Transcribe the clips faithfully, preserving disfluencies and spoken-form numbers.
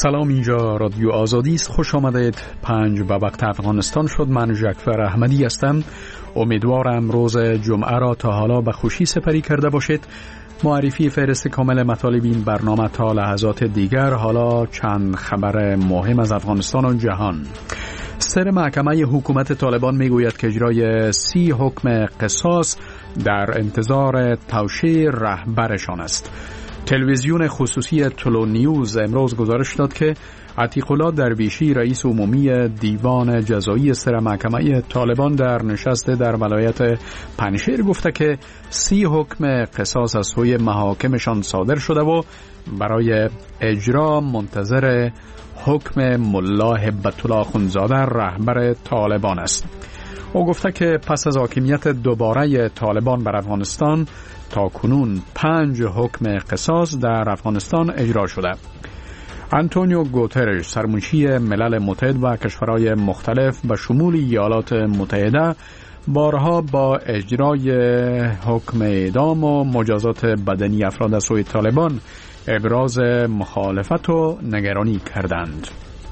سلام، اینجا رادیو آزادی است. خوش آمدید. پنج و وقت افغانستان شد. من جعفر احمدی هستم. امیدوارم روز جمعه را تا حالا به خوشی سپری کرده باشید. معرفی فهرست کامل مطالب این برنامه تا لحظات دیگر. حالا چند خبر مهم از افغانستان و جهان. سر محکمه حکومت طالبان میگوید که اجرای سی حکم قصاص در انتظار توشیح رهبرشان است. تلویزیون خصوصی تلو نیوز امروز گزارش داد که عتیق الله درویشی رئیس عمومی دیوان جزایی سر محکمه طالبان در نشست در ولایت پنجشیر گفته که سی حکم قصاص از سوی محاکمشان صادر شده و برای اجرا منتظر حکم ملا هبت الله اخوندزاده رهبر طالبان است. او گفته که پس از حاکمیت دوباره طالبان بر افغانستان تا کنون پنج حکم قصاص در افغانستان اجرا شده. آنتونیو گوترش سرمنشی ملل متحد و کشورهای مختلف به شمول ایالات متحده بارها با اجرای حکم اعدام و مجازات بدنی افراد از سوی طالبان ابراز مخالفت و نگرانی کردند.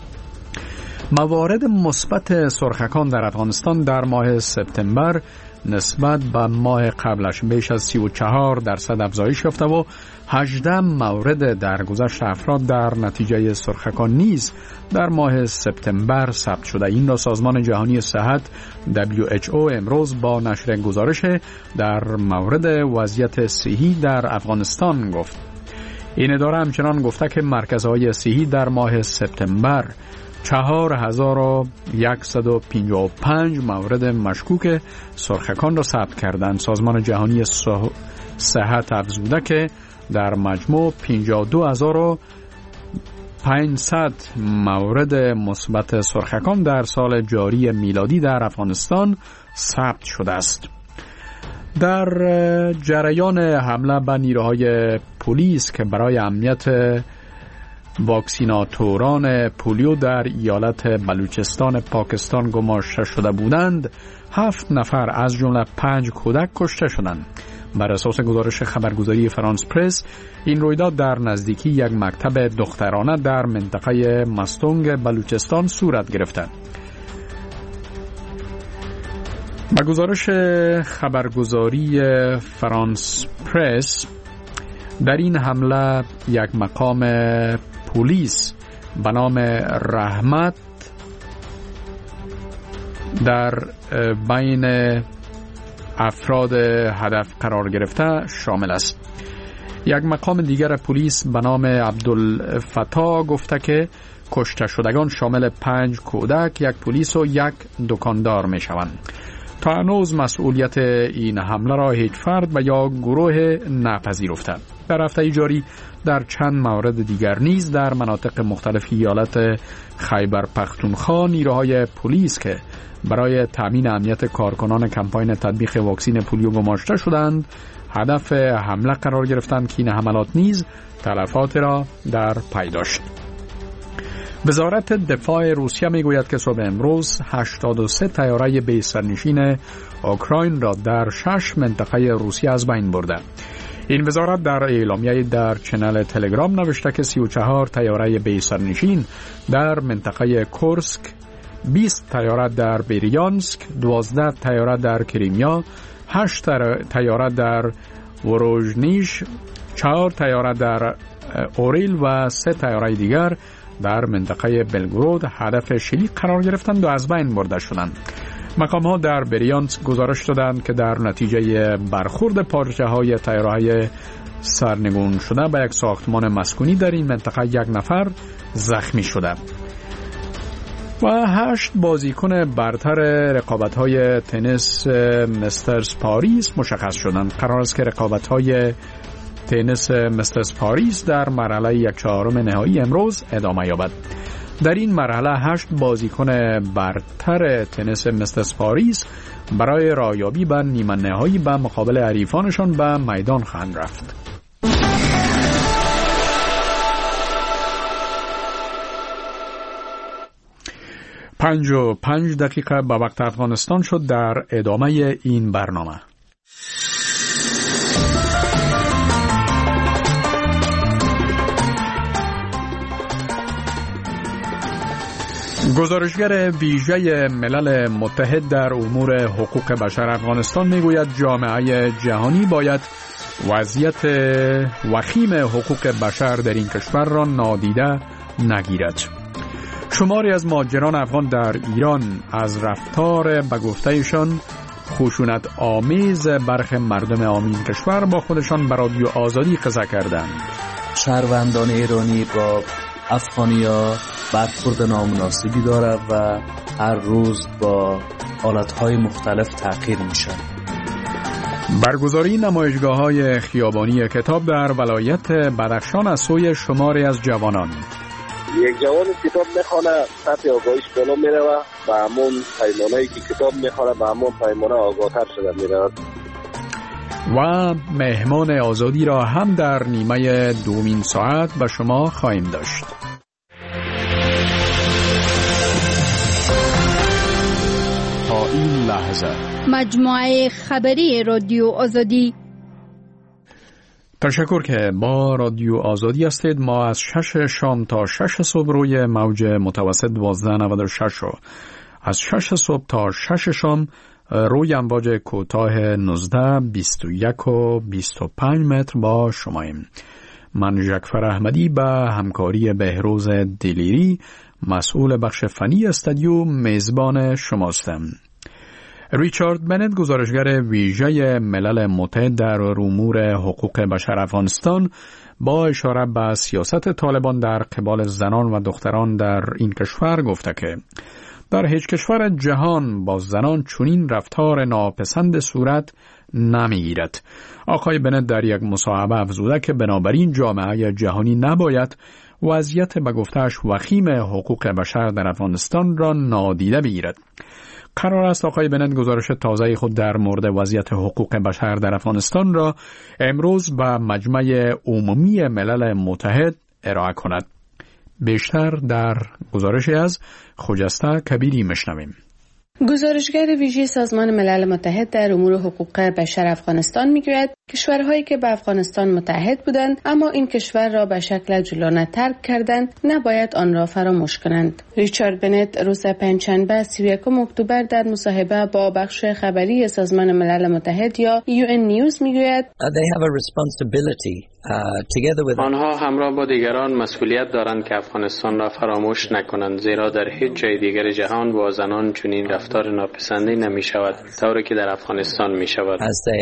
موارد مثبت سرخکان در افغانستان در ماه سپتامبر نسبت به ماه قبلش بیش از سی و چهار درصد افزایش یافته و هجده مورد درگذشت افراد در نتیجه سرخکان نیز در ماه سپتامبر ثبت شده. این را سازمان جهانی صحت دبلیو اچ او امروز با نشر گزارش در مورد وضعیت صحی در افغانستان گفت. این اداره همچنان گفته که مرکزهای صحی در ماه سپتامبر چهار هزار و صد و پنجاه و پنج مورد مشکوک سرخکان را ثبت کردند. سازمان جهانی صحت افزوده که در مجموع پنجاه و دو هزار و پانصد مورد مثبت سرخکان در سال جاری میلادی در افغانستان ثبت شده است. در جریان حمله به نیروهای پلیس که برای امنیت واکسیناتوران پولیو در ایالت بلوچستان پاکستان گماشته شده بودند، هفت نفر از جمله پنج کودک کشته شدند. بر اساس گزارش خبرگزاری فرانس پرس، این رویداد در نزدیکی یک مکتب دخترانه در منطقه مستونگ بلوچستان صورت گرفته. با گزارش خبرگزاری فرانس پرس، در این حمله یک مقام پلیس به نام رحمت در بین افراد هدف قرار گرفته شامل است. یک مقام دیگر پلیس به نام عبدالفتاح گفته که کشته شدگان شامل پنج کودک، یک پلیس و یک دکاندار می شوند. تا هنوز مسئولیت این حمله را هیچ فرد و یا گروه نپذیرفته. در هفته جاری در چند مورد دیگر نیز در مناطق مختلف ایالت خیبر پختونخوا نیروهای پلیس که برای تامین امنیت کارکنان کمپاین تطبیق واکسن پولیو گماشته شدند هدف حمله قرار گرفتند که این حملات نیز تلفات را در پی داشت. وزارت دفاع روسیه میگوید که صبح امروز هشتاد و سه طیاره بی سرنشین اوکراین را در شش منطقه روسیه از بین برده. این وزارت در اعلامیه در چنل تلگرام نوشته که سی و چهار طیاره بی سرنشین در منطقه کورسک، بیست طیاره در بریانسک، دوازده طیاره در کریمیا، هشت طیاره در وروژنیش، چهار طیاره در اوریل و سه طیاره دیگر در منطقه بلگرود هدف شلیک قرار گرفتند و از بین برده شدند. مقام ها در بریانسک گزارش دادند که در نتیجه برخورد پارچه های طیاره‌های سرنگون شده به یک ساختمان مسکونی در این منطقه یک نفر زخمی شده. و هشت بازیکن برتر رقابت‌های تنیس مسترز پاریس مشخص شدند. قرار است که رقابت‌های تنیس مسترز پاریس در مرحله یک چهارم نهایی امروز ادامه یابد. در این مرحله هشت بازیکن برتر تنیس مسترز پاریس برای رایابی به نیمه نهایی به مقابل حریفانشان به میدان خواهند رفت. پنج و پنج دقیقه به وقت افغانستان شد. در ادامه این برنامه گزارشگر ویژه ملل متحد در امور حقوق بشر افغانستان میگوید جامعه جهانی باید وضعیت وخیم حقوق بشر در این کشور را نادیده نگیرد. شماری از مهاجران افغان در ایران از رفتار به گفتهشان خشونت آمیز برخی مردم عامی کشور با خودشان به رادیو آزادی قصه کردند. شهروندان ایرانی با افغانیا برخورد نامناسبی داره و هر روز با حالتهای مختلف تغییر میشن. برگزاری نمایشگاه‌های خیابانی کتاب در ولایت بدخشان از سوی شماری از جوانان. یک جوان کتاب میخونه، سطح آگاهیش بالا میره و به همون پیمانه‌ای که کتاب میخونه به همون پیمانه آگاه‌تر شده میره. و مهمان آزادی را هم در نیمه دومین ساعت به شما خواهیم داشت. تا این لحظه مجموعه خبری رادیو آزادی. تشکر که با رادیو آزادی هستید. ما از شش شام تا شش صبح روی موج متوسط دوازده نود و شش و از شش صبح تا شش شام روی امواج کوتاه نوزده، بیست و یک و بیست و پنج متر با شماییم. من ژکفر احمدی به همکاری بهروز دلیری مسئول بخش فنی استودیو میزبان شماستم. ریچارد بنت گزارشگر ویژه ملل متحد در امور حقوق بشر افغانستان با اشاره به سیاست طالبان در قبال زنان و دختران در این کشور گفته که در هیچ کشور جهان با زنان چنین رفتار ناپسند صورت نمیگیرد. آقای بنت در یک مصاحبه افزوده که بنابراین جامعه جهانی نباید وضعیت به گفته‌اش وخیم حقوق بشر در افغانستان را نادیده بگیرد. قرار است آقای بنت گزارش تازه خود در مورد وضعیت حقوق بشر در افغانستان را امروز به مجمع عمومی ملل متحد ارائه کند. بیشتر در گزارشی از خجسته کبیری میشنویم. گزارشگر ویژه سازمان ملل متحد در امور حقوق بشر افغانستان میگوید کشورهایی که به افغانستان متحد بودند اما این کشور را به شکل جولانه ترک کردند نباید آن را فراموش کنند. ریچارد بنت روز پنجشنبه سی و یکم اکتبر در مصاحبه با بخش خبری سازمان ملل متحد یا یو ان نیوز میگوید آنها همراه با دیگران مسئولیت دارند که افغانستان را فراموش نکنند، زیرا در هیچ جای دیگر جهان با زنان چنین رفتار ناپسندی نمی شود طوری که در افغانستان می شود.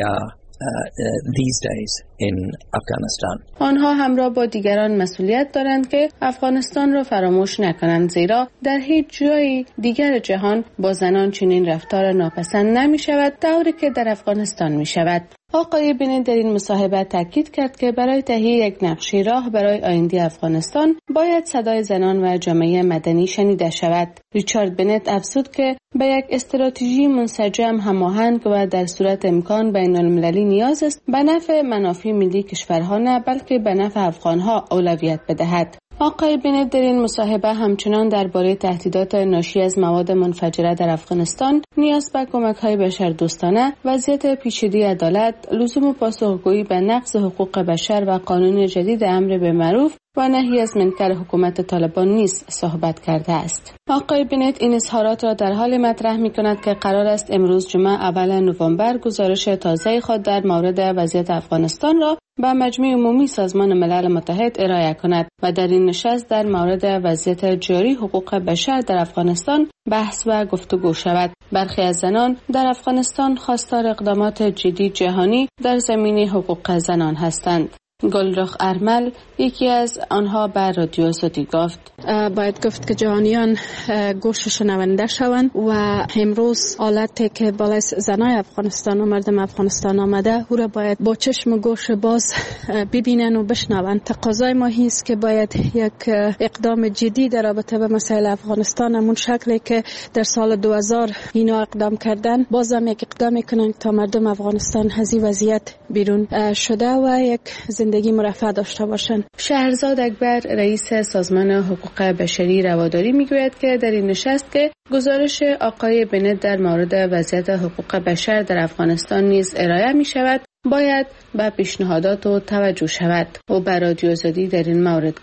Uh, uh, these days in Afghanistan. آنها همراه با دیگران مسئولیت دارند که افغانستان را فراموش نکنند، زیرا در هیچ جای دیگر جهان با زنان چنین رفتار ناپسند نمی شود طوری که در افغانستان می شود. آقای بنت در این مصاحبه تاکید کرد که برای تهیه یک نقشه راه برای آینده افغانستان باید صدای زنان و جامعه مدنی شنیده شود. ریچارد بنت افزود که به یک استراتژی منسجم، هماهنگ و در صورت امکان بین المللی نیاز است به نفع منافع ملی کشورها نه بلکه به نفع افغانها اولویت بدهد. آقای بنت در این مصاحبه همچنان درباره تهدیدات ناشی از مواد منفجره در افغانستان، نیاز به کمک‌های بشردوستانه، وضعیت پیچیده عدالت، لزوم پاسخگویی به نقض حقوق بشر و قانون جدید امر بالمعروف و نهی از منکر حکومت طالبان نیز صحبت کرده است. آقای بنت این اظهارات را در حال مطرح می‌کند که قرار است امروز جمعه اول نوامبر گزارش تازه خود در مورد وضعیت افغانستان را به مجمع عمومی سازمان ملل متحد ارائه کند و در این نشست در مورد وضعیت جاری حقوق بشر در افغانستان بحث و گفتگو شود. برخی از زنان در افغانستان خواستار اقدامات جدی جهانی در زمینه حقوق زنان هستند. گلرخ ارمل یکی از آنها بر رادیو آزادی گفت باید گفت که جهانیان گوش شنونده شوند و امروز حالتی که بالای زنای افغانستان و مردم افغانستان آمده او را باید با چشم و گوش باز ببینن و بشنوند. تقاضای ما است که باید یک اقدام جدی در رابطه با مسائل افغانستان همون شکلی که در سال دو هزار اینا اقدام کردن بازم یک اقدام کنند تا مردم افغانستان از این وضعیت بیرون شده و یک زندگی مرفه داشته باشند. شهرزاد اکبر رئیس سازمان حقوق بشری رواداری میگوید که در این نشست که گزارش آقای بنت در مورد وضعیت حقوق بشر در افغانستان نیز ارائه می شود باید به پیشنهادات و توجه شود. او بر رادیو آزادی در این مورد گفت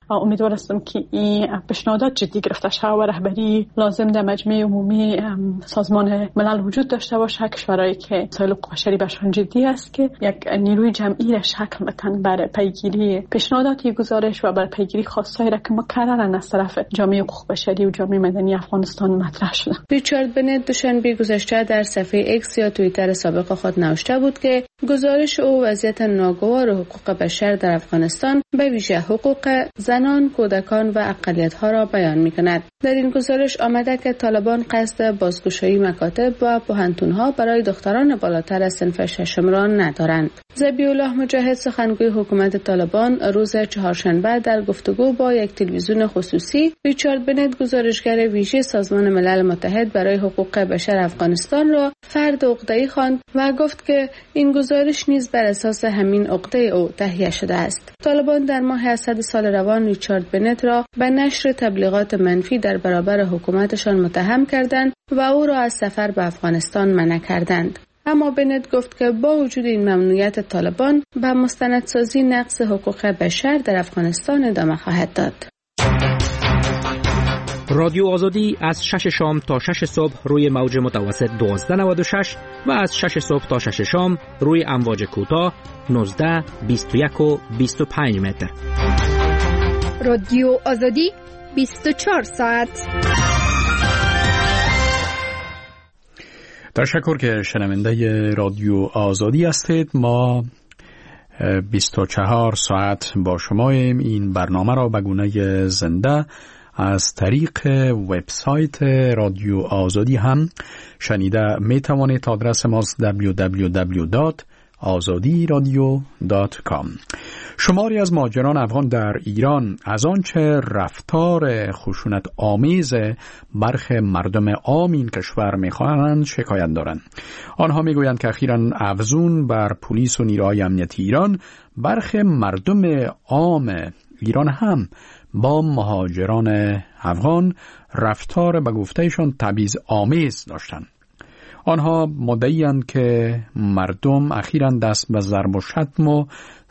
امیدوار هستم که این پیشنهادات جدی گرفته شود و رهبری لازم در مجمع عمومی سازمان ملل وجود داشته باشه. کشورهایی که مسائل حقوق بشری برشان جدی است که یک نیروی جمعی را شکل بدن برای پیگیری پیشنهادات گزارش و برای پیگیری خواستایی را که مکررن از طرف جامعه حقوق بشری و جامعه مدنی افغانستان مطرح شده. ریچارد بنت دوشنبه گذشته در صفحه ایکس یا توییتر سابق خود نوشته بود که گزارش او وضعیت ناگوار حقوق بشر در افغانستان به ویژه حقوق زنان، کودکان و اقلیت‌ها را بیان می‌کند. در این گزارش آمده که طالبان قصد بازگشایی مکاتب و پوهنتون‌ها برای دختران بالاتر از صنف ششم را ندارند. ذبیح‌الله مجاهد سخنگوی حکومت طالبان روز چهارشنبه در گفتگو با یک تلویزیون خصوصی ریچارد بنت گزارشگر ویژه سازمان ملل متحد برای حقوق بشر افغانستان را فرد عقده‌ای خواند و گفت که این گزارش نیز بر اساس همین عقده او تهیه شده است. طالبان در ماه اسد سال روان ریچارد بنت را به نشر تبلیغات منفی در برابر حکومتشان متهم کردند و او را از سفر به افغانستان منع کردند. اما بنت گفت که با وجود این ممنوعیت طالبان به مستندسازی نقض حقوق بشر در افغانستان ادامه خواهد داد. رادیو آزادی از شش شام تا شش صبح روی موج متوسط دوازده نود و شش و از شش صبح تا شش شام روی امواج کوتاه نوزده، بیست و یک و بیست و پنج متر. رادیو آزادی بیست و چهار ساعت. تشکر که شنونده رادیو آزادی هستید. ما بیست و چهار ساعت با شماییم. این برنامه را به گونه زنده از طریق وبسایت رادیو آزادی هم شنیده می توانید. آدرس ماست دبلیو دبلیو دبلیو دات آزادی رادیو دات کام. شماری از مهاجران افغان در ایران از آنچه رفتار خشونت آمیز برخی مردم عام این کشور می‌خواهند شکایت دارند. آنها میگویند که اخیراً افزون بر پلیس و نیروهای امنیتی ایران برخی مردم عام ایران هم با مهاجران افغان رفتار به گفتهشان تبعیض آمیز داشتند. آنها مدعی‌اند که مردم اخیراً دست به ضرب و شتم و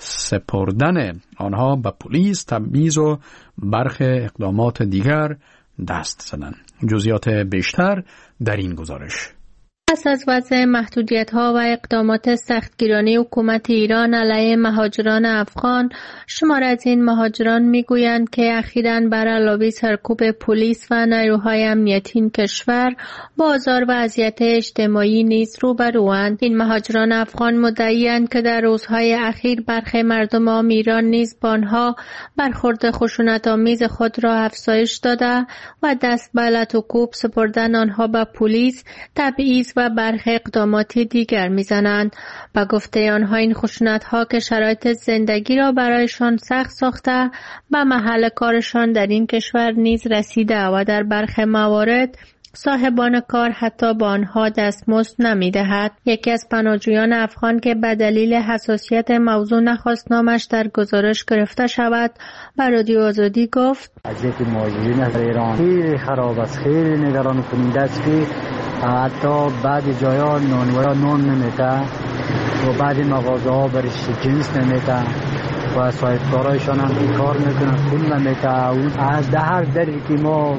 سپردن آنها به پلیس، تبعیض و برخی اقدامات دیگر دست زدند. جزئیات بیشتر در این گزارش. پس از وضع محدودیت‌ها و اقدامات سختگیرانه حکومت ایران علیه مهاجران افغان، شمار از این مهاجران می‌گویند که اخیراً بر علاوه سرکوب پلیس و نیروهای امنیتی این کشور با آزار و اذیت اجتماعی نیز روبروند. این مهاجران افغان مدعی‌اند که در روزهای اخیر برخی مردم عام ایران نیز با آنها برخورد خشونت‌آمیز خود را افزایش داده و دست به لط و کوب سپردن آنها به پلیس، تبعیض و برخی اقدامات دیگر میزنند. با گفته آنها این خشونت‌ها که شرایط زندگی را برایشان سخت ساخته به محل کارشان در این کشور نیز رسیده و در برخی موارد صاحبان کار حتی با آنها دستمزد نمی‌دهد. یکی از پناهجویان افغان که به دلیل حساسیت موضوع نخواست نامش در گزارش گرفته شود به رادیو آزادی گفت: وضعیت مهاجرین در ایران خیلی خراب است، خیلی نگران کننده است که حتی بعضی جایا نانوارا نان نمیده و بعضی مغازه ها برش جنس نمیده و صاحبکارایشان هم کار میکنن پول نمیده. از ده هر دری که ما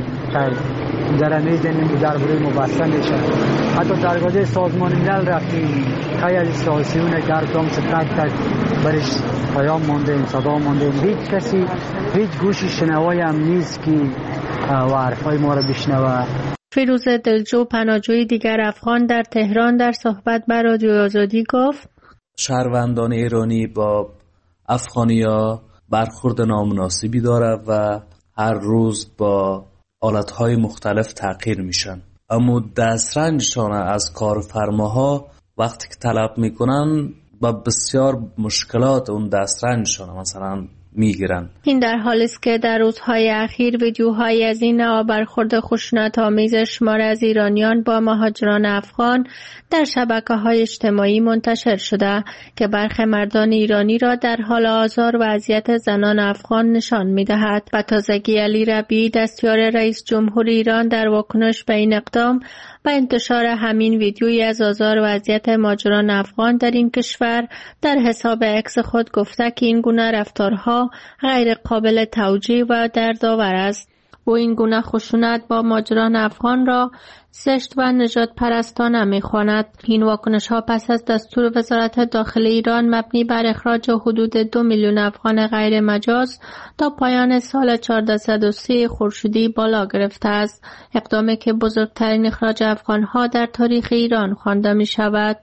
در میزنیم در بروی مبسته میشه. حتی درگاه سازمان ملل رفتیم، خیلی از سیاسیون گردام ستک تک برش پیام مانده، صدا مانده. هیچ کسی هیچ گوشی شنوایی هم نیست که و حرفای ما را بشنوه. فیروز دلجو پناهجوی دیگر افغان در تهران در صحبت با رادیو آزادی گفت: شهروندان ایرانی با افغانیا برخورد نامناسبی داره و هر روز با حالتهای مختلف تغییر میشن، اما دسترنجشان از کارفرماها وقتی که طلب میکنن با بسیار مشکلات اون دسترنجشان مثلا میگیرن. این در حالی است که در روزهای اخیر ویدیوهایی از این نوع برخورد خشونت‌آمیز شمار از ایرانیان با مهاجران افغان در شبکه‌های اجتماعی منتشر شده که برخی مردان ایرانی را در حال آزار و اذیت زنان افغان نشان می‌دهد. به تازگی علی ربیعی دستیار رئیس جمهور ایران در واکنش به این اقدام و انتشار همین ویدیویی از آزار و اذیت مهاجران افغان در این کشور در حساب اکس خود گفته که این گونه رفتارها غیر قابل توجیه و دردآور است. او این گونه خشونت با مهاجران افغان را زشت و نجات پرستانه می‌خواند. این واکنش ها پس از دستور وزارت داخلی ایران مبنی بر اخراج حدود دو میلیون افغان غیر مجاز تا پایان سال چهارصد و سی خورشیدی بالا گرفته است، اقدامی که بزرگترین اخراج افغان ها در تاریخ ایران خوانده می شود.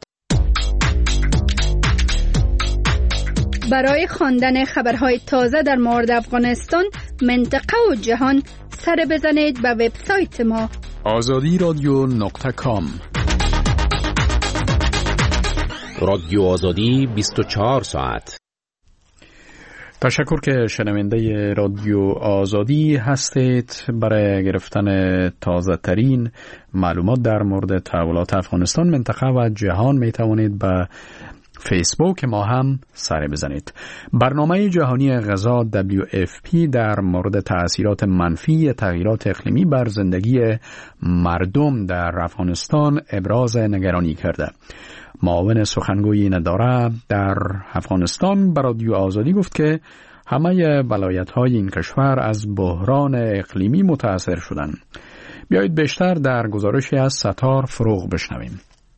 برای خواندن خبرهای تازه در مورد افغانستان، منطقه و جهان، سر بزنید به وبسایت ما آزادی رادیو نقطه کام. رادیو آزادی بیست و چهار ساعت. تشکر که شنونده رادیو آزادی هستید. برای گرفتن تازه ترین معلومات در مورد تحولات افغانستان، منطقه و جهان می توانید به فیسبوک ما هم سر بزنید. برنامه جهانی غذا دبلیو اف پی در مورد تأثیرات منفی تغییرات اقلیمی بر زندگی مردم در افغانستان ابراز نگرانی کرده. معاون سخنگوی این اداره در افغانستان به رادیو آزادی گفت که همه ولایت‌های این کشور از بحران اقلیمی متاثر شدند. بیایید بیشتر در گزارشی از ستار فروغ بشنویم.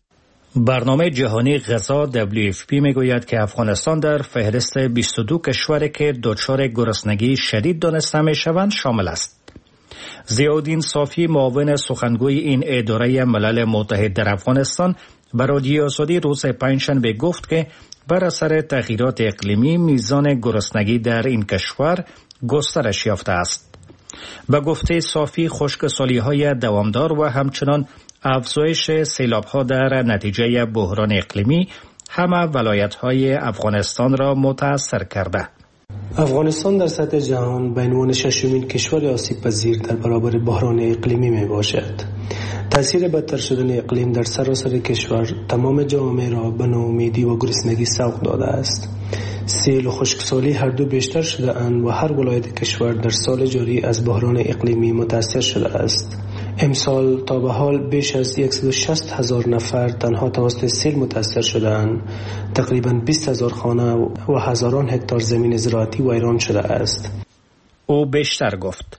برنامه جهانی غذا دبلیو اف پی میگوید که افغانستان در فهرست بیست و دو کشوری که دچار گرسنگی شدید دانسته میشوند شامل است. ضیاءالدین صافی، معاون سخنگوی این اداره ملل متحد در افغانستان، به رادیو آزادی روز پنجشنبه گفت که بر اثر تغییرات اقلیمی میزان گرسنگی در این کشور گسترش یافته است. به گفته صافی، خشکسالی‌های دوامدار و همچنان افزایش سیلاب‌ها در نتیجه بحران اقلیمی همه ولایت‌های افغانستان را متاثر کرده. افغانستان در سطح جهان به عنوان ششمین کشور آسیب پذیر در برابر بحران اقلیمی می باشد. تاثیر بدتر شدن اقلیم در سراسر کشور تمام جامعه را به ناامیدی و گرسنگی سوق داده است. سیل و خشکسالی هر دو بیشتر شده اند و هر ولایت کشور در سال جاری از بحران اقلیمی متاثر شده است. امسال تا به حال بیش از صد و شصت هزار نفر تنها توسط سیل متاثر شدند. تقریباً بیست هزار خانه و هزاران هکتار زمین زراعتی ویران شده است. او بیشتر گفت: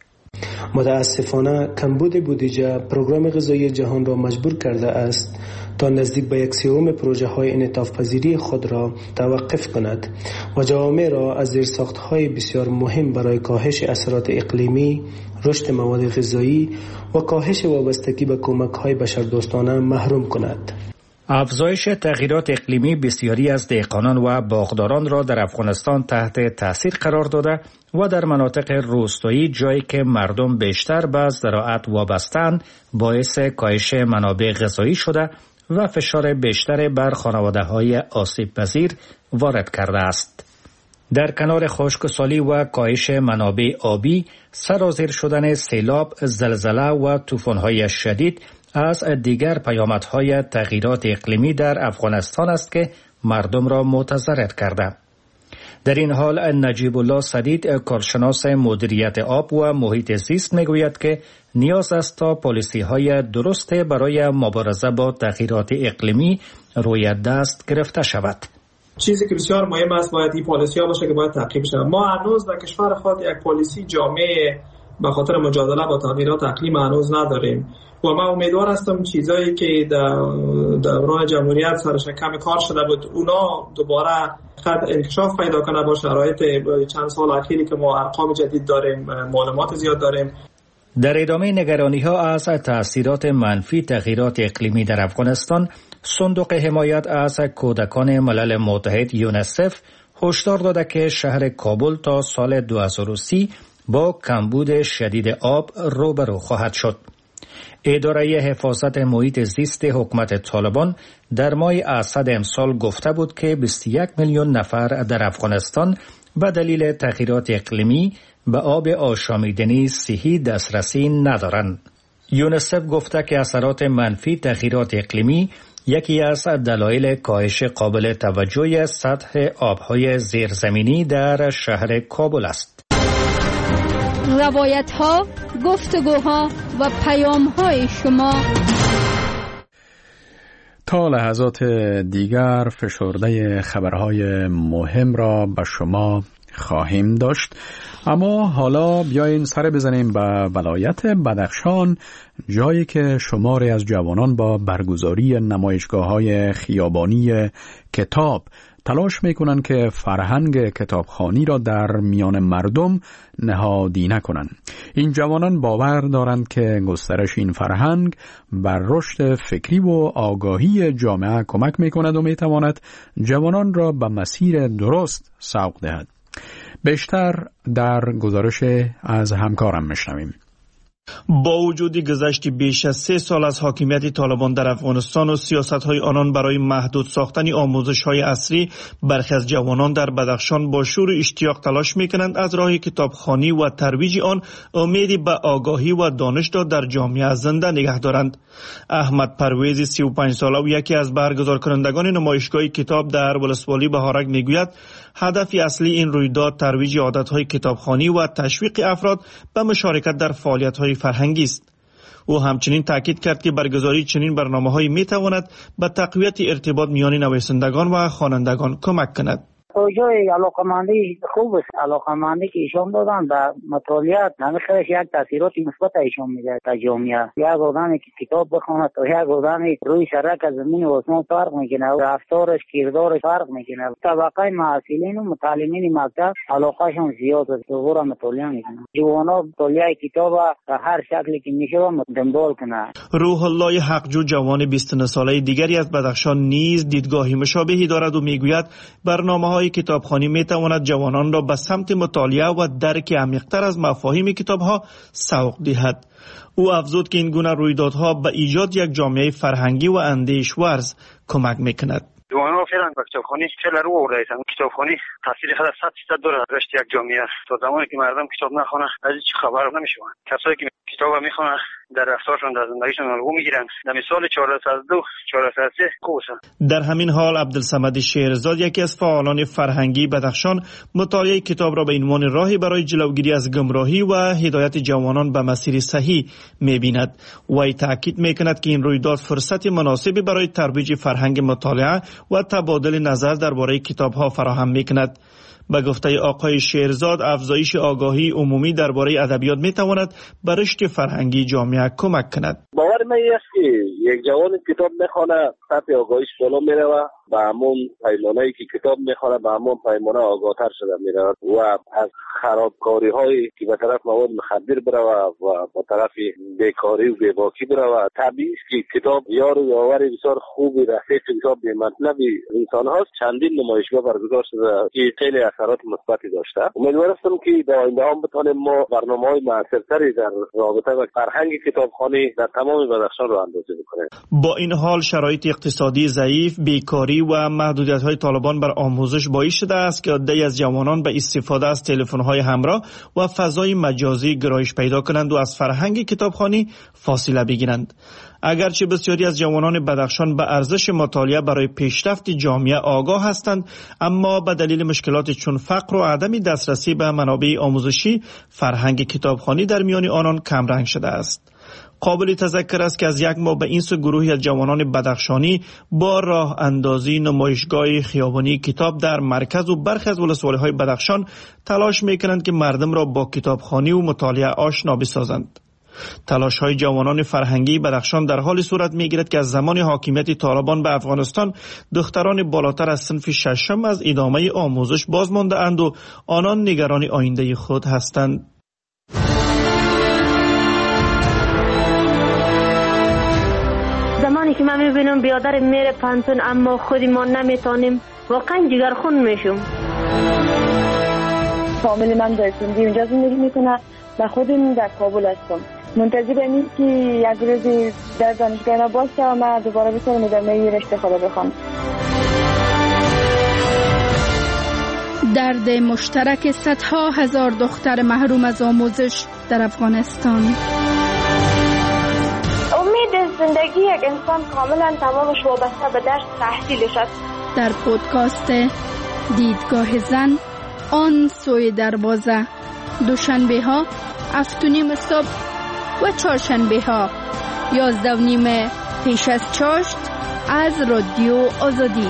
متاسفانه کمبود بودجه پروگرام غذایی جهان را مجبور کرده است تا نزدیک به یک سوم پروژه های انعطاف پذیری خود را توقف کند و جوامع را از زیرساخت‌های بسیار مهم برای کاهش اثرات اقلیمی، رشد مواد غذایی و کاهش وابستگی به کمک‌های بشردوستانه محروم کند. افزایش تغییرات اقلیمی بسیاری از دهقانان و باغداران را در افغانستان تحت تاثیر قرار داده و در مناطق روستایی، جایی که مردم بیشتر به زراعت وابسته‌اند، باعث کاهش منابع غذایی شده و فشار بیشتر بر خانواده‌های آسیب پذیر وارد کرده است. در کنار خشکسالی و کاهش منابع آبی، سرازیر شدن سیلاب، زلزله و طوفان‌های شدید از دیگر پیامدهای تغییرات اقلیمی در افغانستان است که مردم را متضرر کرده. در این حال نجیب الله سدید، کارشناس مدیریت آب و محیط زیست، میگوید که نیاز است تا پالیسی‌های درست برای مبارزه با تغییرات اقلیمی روی دست گرفته شود. چیزی که بسیار مهم است باید این پالیسی ها باشه که باید تعقیب شود. ما هنوز در کشور خود یک پالیسی جامع به خاطر مجادله با تغییرات اقلیم هنوز نداریم و من امیدوار هستم چیزایی که در دوران جمهوریت سرش کم کار شده بود اونا دوباره قد انکشاف پیدا کنه با شرایط چند سال اخیری که ما ارقام جدید داریم، معلومات زیاد داریم. در ادامه نگرانی ها از تاثیرات منفی تغییرات اقلیمی در افغانستان، صندوق حمایت از کودکان ملل متحد یونسف هشدار داده که شهر کابل تا سال دو هزار و سی با کمبود شدید آب روبرو خواهد شد. اداره حفاظت محیط زیست حکومت طالبان در ماه اسد امسال گفته بود که بیست و یک میلیون نفر در افغانستان به دلیل تغییرات اقلیمی به آب آشامیدنی صحی دسترسی ندارند. یونسف گفته که اثرات منفی تغییرات اقلیمی یکی از دلایل کاهش قابل توجه سطح آبهای زیرزمینی در شهر کابل است. روایت ها، گفتگوها و پیام های شما تا لحظات دیگر فشرده خبرهای مهم را به شما خواهیم داشت، اما حالا بیاین سر بزنیم به ولایت بدخشان، جایی که شماری از جوانان با برگزاری نمایشگاه‌های خیابانی کتاب تلاش میکنن که فرهنگ کتابخوانی را در میان مردم نهادینه کنند. این جوانان باور دارند که گسترش این فرهنگ بر رشد فکری و آگاهی جامعه کمک میکند و میتواند جوانان را به مسیر درست سوق دهد. بیشتر در گزارش از همکارم میشنویم. با وجود گذشت بیش از سه سال از حاکمیت طالبان در افغانستان و سیاست‌های آنان برای محدود ساختن آموزش‌های عصری، برخی از جوانان در بدخشان با شور و اشتیاق تلاش می‌کنند از راه کتابخوانی و ترویج آن امیدی به آگاهی و دانش را در جامعه زنده نگه دارند. احمد پرویز سی و پنج ساله و یکی از برگزار کنندگان نمایشگاه کتاب در ولسوالی بهارک میگوید هدف اصلی این رویداد ترویج عادت‌های کتابخوانی و تشویق افراد به مشارکت در فعالیت‌های فرهنگی است. او همچنین تاکید کرد که برگزاری چنین برنامه‌هایی می‌تواند به تقویت ارتباط میان نویسندگان و خوانندگان کمک کند. توجه علاقمندی خوب است. علاقمندی که ایشان دادن به مطالعات همیشه یک تاثیرات مثبت ایشان میده تا جامعه. یک آدمی که کتاب بخونه تا یک آدمی روی سرک از زمین و آسمان فرق میکنه، رفتارش کردارش فرق میکنه. طبقه معلولین و متعلمین مکتب علاقهشون زیاد است، دوباره مطالعه میکنن. جوانا مطالعه کتاب به هر شکلی که میشه دنبال کنه. روح الله حقجو جوان بیست و نه ساله دیگری از بدخشان نیز دیدگاهی مشابهی دارد و میگوید برنامه‌های کتابخوانی میتواند جوانان را به سمت مطالعه و درک عمیق‌تر از مفاهیم کتاب‌ها سوق دهد. او افزود که این گونه رویدادها به ایجاد یک جامعه فرهنگی و اندیش‌ورز کمک میکند. جوانان فعلا با کتابخوانی خیلی رو آوردن. کتابخوانی تاثیر خود صد درصد داره در رشد یک جامعه. تا زمانی که مردم کتاب نخوانند از هیچ خبر نمیشون. کسایی که کتاب میخوانند در رفتارشون در زندگیشون الگو میگیرن. در مثال چهارصد و دو چهارصد و سه کوسن. در همین حال عبدالصمد شیرزاد یکی از فعالان فرهنگی بدخشان مطالعه کتاب را به عنوان راهی برای جلوگیری از گمراهی و هدایت جوانان به مسیر صحیح میبیند. وی تاکید میکند که این رویداد فرصت مناسبی برای ترویج فرهنگ مطالعه و تبادل نظر درباره کتاب‌ها فراهم میکند. به گفته آقای شیرزاد افزایش آگاهی عمومی درباره ادبیات میتواند به رشد فرهنگی جامعه کمک کند. باور من است که یک جوان کتاب میخونه سطح آگاهیش بالا میره و همون پیمانه‌ای که کتاب میخونه به همون پیمانه آگاهتر شده میره و از خرابکاری هایی که به طرف مواد مخدر بره و به طرف بیکاری و بیباکی بره و طبیعی است که کتاب یار و یاور بسیار خوبی رفیق کتاب به مطلب انسان هاست. چندین نمایشگاه برگزار شده که خیلی اثرات مثبتی داشته. امیدوارم که در آینده هم بتونیم ما برنامه‌های موثرتری در رابطه با فرهنگ کتابخوانی در تمام بدخشان رو اندازه بکنیم. با این حال شرایط اقتصادی ضعیف، بیکاری و محدودیت‌های طالبان بر آموزش باعث شده است که عده‌ای از جوانان به استفاده از تلفن‌های همراه و فضای مجازی گرایش پیدا کنند و از فرهنگ کتابخوانی فاصله بگیرند. اگرچه بسیاری از جوانان بدخشان به ارزش مطالعه برای پیشرفت جامعه آگاه هستند، اما به دلیل مشکلات چون فقر و عدم دسترسی به منابع آموزشی، فرهنگ کتابخوانی در میان آنان کمرنگ شده است. قابل تذکر است که از یک ماه به این سو گروهی از جوانان بدخشانی با راه اندازی نمایشگاه خیابانی کتاب در مرکز و برخی از ولسوالی‌های بدخشان تلاش می‌کنند که مردم را با کتابخوانی و مطالعه آشنا بسازند. تلاش های جوانان فرهنگی بدخشان در حال صورت می گیرد که از زمان حاکمیت طالبان به افغانستان دختران بالاتر از صنف ششم از ادامه آموزش باز مانده اند و آنان نگران آینده خود هستند. زمانی که من میبینم بیادر میره پانتون اما خودی ما نمیتونیم، واقعا جگرخون میشم. فامیل من در سندی اونجا زندگی میکنه و خودم در کابل هستم. منتظر اینیم که یک روزی در دانشگاه باشه و من دوباره بتونم ادامه رشته خود بخوام. درد مشترک صدها هزار دختر محروم از آموزش در افغانستان. امید زندگی یک انسان کاملا تمامش وابسته به درس تحصیلش است. در پودکاست دیدگاه زن آن سوی دروازه، دوشنبه ها هفت و نیم صبح و چهارشنبه ها یازده و نیم پیش از چاشت از رادیو آزادی.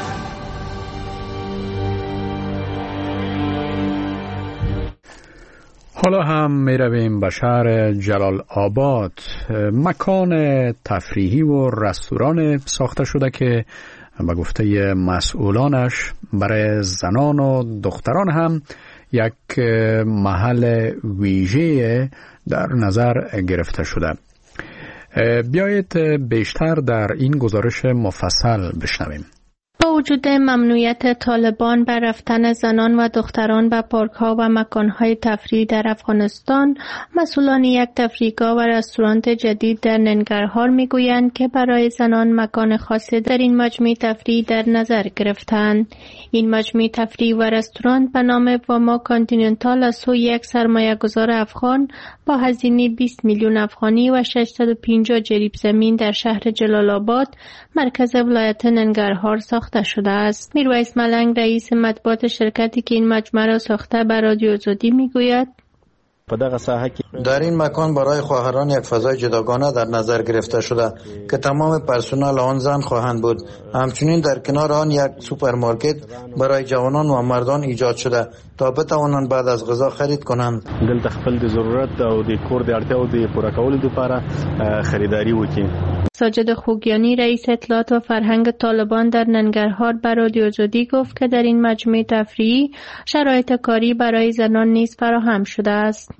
حالا هم می رویم به شهر جلال آباد. مکان تفریحی و رستوران ساخته شده که به گفته مسئولانش برای زنان و دختران هم یک محل ویژه در نظر گرفته شده. بیایید بیشتر در این گزارش مفصل بشنویم. با وجود ممنوعیت طالبان بر رفتن زنان و دختران به پارک‌ها و مکان‌های تفریحی در افغانستان، مسئولان یک تفریحگاه و رستوران جدید در ننگرهار می‌گویند که برای زنان مکان خاصی در این مجمع تفریحی در نظر گرفتند. این مجمع تفریحی و رستوران به نام واما کانتیننتال از سوی یک سرمایه‌گذار افغان با هزینه بیست میلیون افغانی و ششصد و پنجاه جریب زمین در شهر جلال آباد، مرکز ولایت ننگرهار ساخته شده است. میرویس ملنگ، رئیس مطبوعات شرکتی که این مجمع را ساخته، به رادیو آزادی میگوید: در این مکان برای خواهران یک فضای جداگانه در نظر گرفته شده که تمام پرسنل آن زن خواهند بود. همچنین در کنار آن یک سوپرمارکت برای جوانان و مردان ایجاد شده تا بتوانند بعد از غذا خرید کنند. دلته خپل د ضرورت او د کور د اړتیاو د پوره کولو لپاره خریداری وکړي. ساجد خوگیانی، رئیس اطلاعات و فرهنگ طالبان در ننگرهار، به رادیو آزادی گفت که در این مجمع تفریحی شرایط کاری برای زنان نیز فراهم شده است.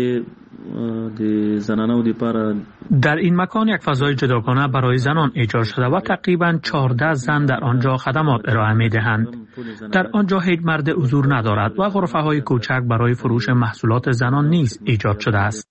در این مکان یک فضای جداگانه برای زنان ایجاد شده و تقریباً چهارده زن در آنجا خدمات ارائه می دهند. در آنجا هیچ مرد حضور ندارد و غرفه های کوچک برای فروش محصولات زنان نیز ایجاد شده است.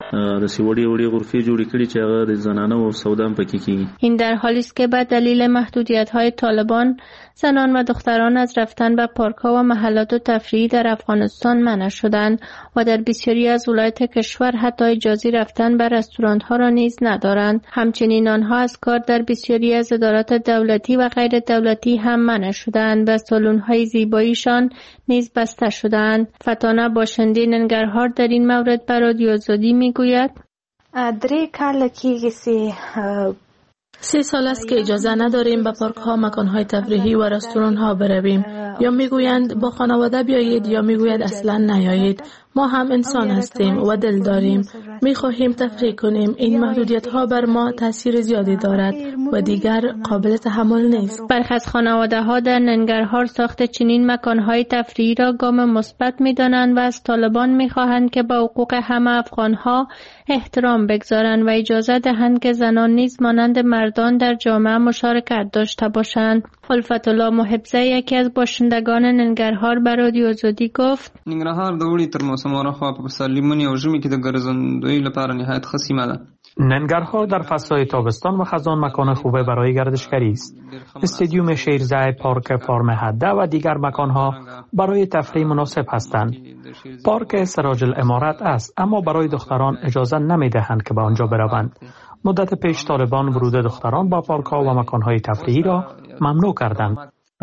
این در حالی است که به دلیل محدودیت های طالبان زنان و دختران از رفتن به پارک‌ها و محلات تفریحی در افغانستان منع شدند و در بسیاری از ولایات کشور حتی اجازه رفتن به رستوران‌ها را نیز ندارند. همچنین آنها از کار در بسیاری از ادارات دولتی و غیر دولتی هم منع شدند و سالن‌های زیباییشان نیز بسته شدند. فتانه باشنده ننگرهار در این مورد به رادیو آزادی میگوید: درې کاله کېږي چې سه سال است که اجازه نداریم به پارک ها، مکان های تفریحی و رستوران ها برویم. یا میگویند با خانواده بیایید یا میگوید اصلا نیایید. ما هم انسان هستیم و دل داریم. میخواهیم تفریح کنیم. این محدودیت ها بر ما تاثیر زیادی دارد و دیگر قابل تحمل نیست. برخی از خانواده ها در ننگرهار ساخت چنین مکان های تفریحی را گام مثبت میدانند و از طالبان میخواهند که به حقوق همه افغان ها احترام بگذارند و اجازه دهند که زنان نیز مانند مردان در جامعه مشارکت داشته باشند. الفت الله محبزه، یکی از باشندگان ننگرهار، به رادیو آزادی گفت: ننګرهار د اوړي تر موسم خوا په پسرلیمونی او ژمي کې د ګرځندوی لپاره نهایت ښه سیمه ده. ننگرهار در فصل تابستان و خزان مکان خوبه برای گردشگری است. استادیوم شیرزه، پارک فارم هده و دیگر مکانها برای تفریح مناسب هستند. پارک سراج الامارت است، اما برای دختران اجازه نمیدهند که به آنجا بروند. مدت پیش طالبان ورود دختران با پارک‌ها و مکان‌های تفریحی را ممنوع کردند.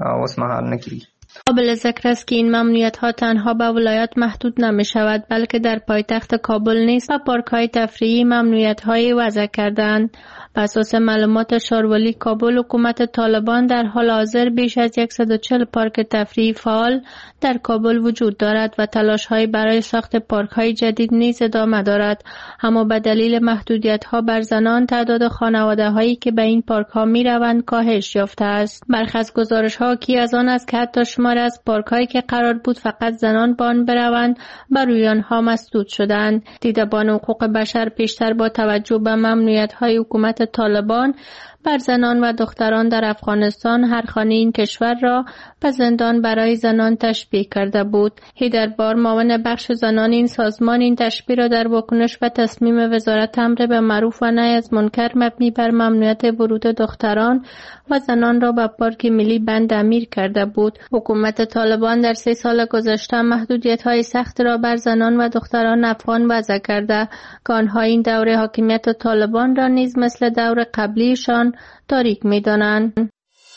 قابل ذکر است که این ممنوعیت‌ها تنها به ولایات محدود نمی‌شود، بلکه در پایتخت کابل نیز به پارک‌های تفریحی ممنوعیت‌های وضع کردند. بر اساس معلومات شاروالی کابل، حکومت طالبان در حال حاضر بیش از صد و چهل پارک تفریحی فعال در کابل وجود دارد و تلاش‌های برای ساخت پارک‌های جدید نیز ادامه دارد، اما به دلیل محدودیت‌ها بر زنان تعداد خانواده‌هایی که به این پارک‌ها می‌روند کاهش یافته است. برخی از گزارش‌ها حاکی از آن است که حتی شمار از پارک‌هایی که قرار بود فقط زنان به آن بروند بر روی آنها مسدود شدند. دیدبان حقوق بشر پیشتر با توجه به ممنوعیت‌های حکومت طالبان بر زنان و دختران در افغانستان هر خانه این کشور را به زندان برای زنان تشبیه کرده بود. هیدربار، معاون بخش زنان این سازمان، این تشبیه را در واکنش به تصمیم وزارت امر به معروف و نهی از منکر مبنی بر ممنوعیت ورود دختران و زنان را به پارک ملی بند امیر کرده بود. حکومت طالبان در سه سال گذشته محدودیت‌های سخت را بر زنان و دختران افغان وضع کرده که آنها این دوره حاکمیت طالبان را نیز مثل دور قبلیشان تاریک می‌دانند.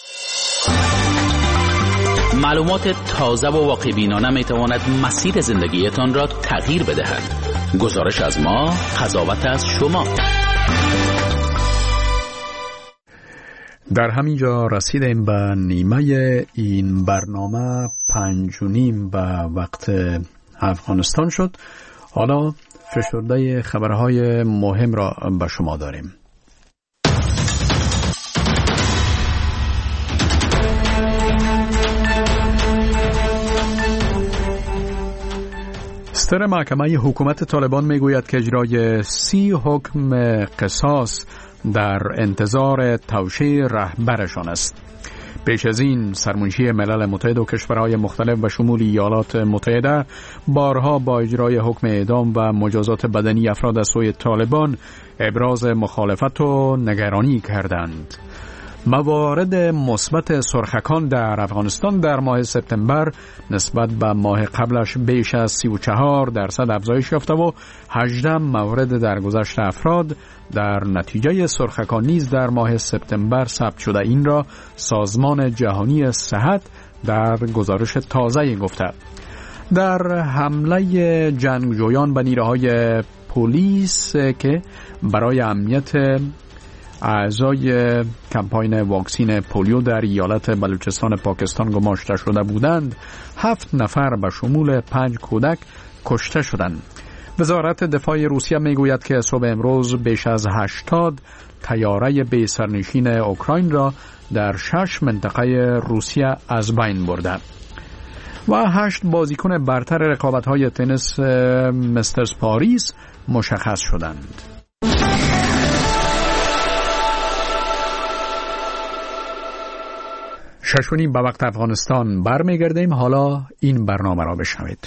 معلومات تازه و واقع بینانه می تواند مسیر زندگیتان را تغییر بدهد. گزارش از ما، قضاوت از شما. در همین جا رسیدیم به نیمه این برنامه. پنج و نیم به وقت افغانستان شد. حالا فشرده خبرهای مهم را به شما داریم. ستر محکمه حکومت طالبان میگوید که اجرای سی حکم قصاص در انتظار توشیح رهبرشان است. پیش از این سرمنشی ملل متحد و کشورهای مختلف و شمول ایالات متحده بارها با اجرای حکم اعدام و مجازات بدنی افراد از سوی طالبان ابراز مخالفت و نگرانی کردند. موارد مثبت سرخکان در افغانستان در ماه سپتامبر نسبت به ماه قبلش بیش از سی و چهار درصد افزایش یافته و هجده مورد درگذشت افراد در نتیجه سرخکان نیز در ماه سپتامبر ثبت شده. این را سازمان جهانی صحت در گزارش تازه گفته. در حمله جنگجویان به نیروهای پلیس که برای امنیت اعضای کمپاین واکسین پولیو در ایالت بلوچستان پاکستان گماشته شده بودند، هفت نفر به شمول پنج کودک کشته شدند. وزارت دفاع روسیه میگوید که صبح امروز بیش از هشتاد طیاره بی سرنشین اوکراین را در شش منطقه روسیه از بین برده و هشت بازیکن برتر رقابت‌های تنیس مسترز پاریس مشخص شدند. ششونی به وقت افغانستان برمیگردیم. حالا این برنامه را بشنوید.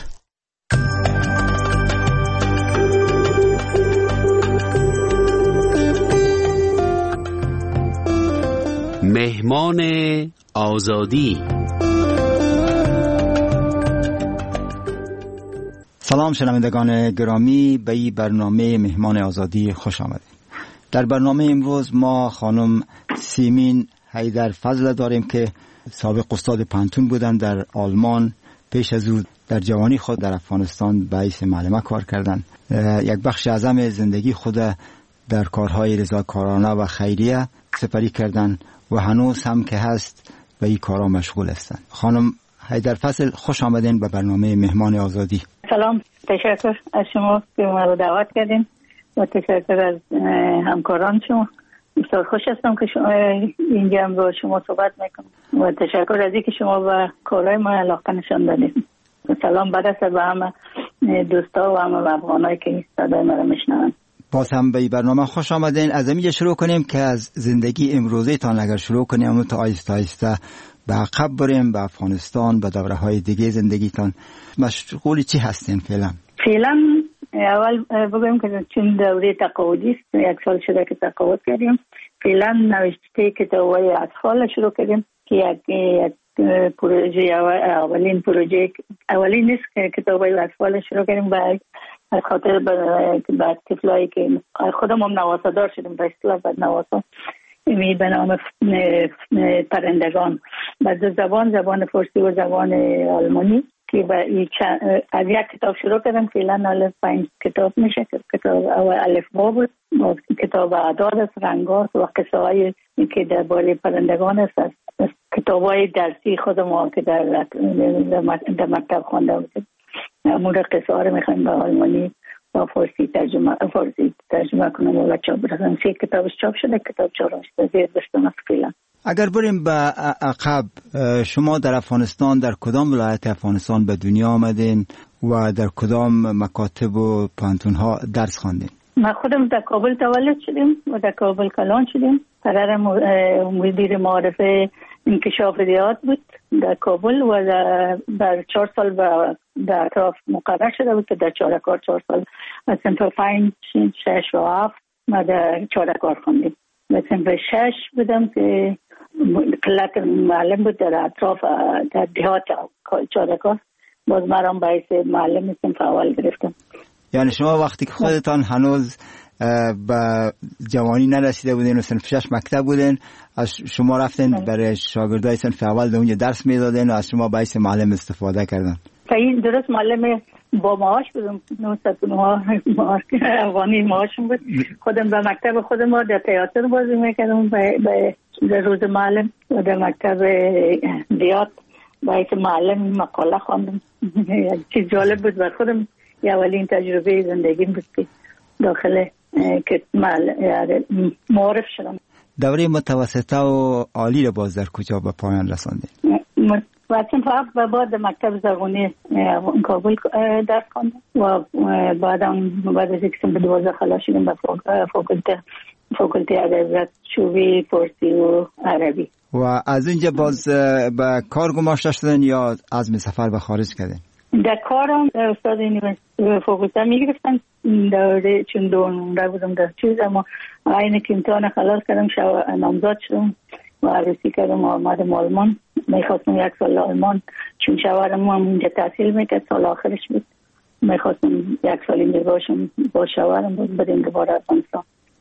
مهمان آزادی. سلام شنوندگان گرامی، به این برنامه مهمان آزادی خوش آمدید. در برنامه امروز ما خانم سیمین حیدرفضل داریم که سابق استاد پانتون بودند در آلمان. پیش از او در جوانی خود در افغانستان به حیث معلمه کار کردند. یک بخش اعظم زندگی خود در کارهای رضاکارانه و خیریه سپری کردند و هنوز هم که هست به این کارها مشغول هستند. خانم حیدرفضل خوش آمدین به برنامه مهمان آزادی. سلام، تشکر از شما که ما رو دعوت کردین و تشکر از همکاران شما. بسیار خوش هستم که شما اینجا هم با شما صحبت میکنم و تشکر از اینکه شما به کارهای ما علاقه نشان دادید. سلام برسه به همه دوستا و همه افغانایی که صدای ما رو میشنون. باز هم به این برنامه خوش آمدین. از اینجا شروع کنیم که از زندگی امروزی تان اگر شروع کنیم اما تا آیسته آیسته به عقب بریم به افغانستان، به دوره های دیگه زندگیتان. مشغول چی هستین فعلا؟ فعلا اول بگویم که چون دوره تقاعدی است، یک سال شده که تقاعد کردیم. فعلا نوشته کتاب‌های اطفال شروع کردیم که یک پروژه اولین پروژه اولین نیست که کتاب‌های اطفال شروع کردیم به خاطر بعد طفلایی که خودم هم نواسادار شدیم به اصطلاح بعد نواسا می به نام پرندگان به دو زبان، زبان فارسی و زبان آلمانی که با از یک کتاب شروع کردم. فعلا الان پنج کتاب میشه. کتاب اول الف با بود، کتاب اعداد است، رنگات و قصه هایی که درباره پرندگان است. کتاب های درسی خودم که در در مکتب خوانده بودیم، امور قصه ها رو میخوایم به آلمانی و فارسی ترجمه فارسی ترجمه کنم و چاپ برسن. سه کتابش چاپ شده، کتاب چهارمش زیر دستم است فعلا. اگر بریم به عقب، شما در افغانستان در کدام ولایت افغانستان به دنیا آمدین و در کدام مکاتب و پانتون ها درس خواندین؟ ما خودم در کابل تولد شدیم و در کابل کلان شدیم. قرار مدیر معارف انکشاف ریاض بود در کابل و در چهار سال در اطراف مقرر شده بود که در چهارکار چهار سال از صنف پنج، شش و هفت ما در چهارکار خوندیم. و صنف شش بودم که قلت معلم بود در اطراف در دهات چهارکار، باز مرام باعث معلم صنف اول گرفتم. یعنی شما وقتی که خودتان هنوز به جوانی نرسیده بودین و صنف شش مکتب بودین، از شما رفتین برای شاگردای صنف اول در اونجا درس میدادین و از شما باعث معلم استفاده کردن؟ این درست معلم با معاش بودم، نهصد و نه افغانی معاشم بود. خودم به مکتب خودم ما در تئاتر بازی میکردم به روز معلم و در مکتب دیات باید معلم مقاله خواندم. چیز جالب بود بر خودم، یه اولین تجربه زندگیم بود که داخل که معارف شدم. دوره متوسطه و عالی رو باز در کجا به پایان رساندید؟ وقتی فقط به بعد مکتب زبانی کابل درس خواندم و بعدم بعد از اینکه به دوازده خلاص شدم به فاکولته فاکولته ادبیات شعبه فارسی و عربی. و از اینجا باز به کار گماشته شدن یا عزم سفر به خارج کردن؟ در کارم استاد یونیورسیته فاکولته میگرفتن دوره چون دونده بودم در چیز، اما اینه که امتحان خلاص کردم شو نامزاد شدم و عروسی کردم و آمدم آلمان. میخواستم یک سال آلمان چون شوهرم هم اینجا تحصیل میکرد، سال آخرش بود. میخواستم یک سال اینجا باشم با شوهرم بود بدیم دوباره افغانستان.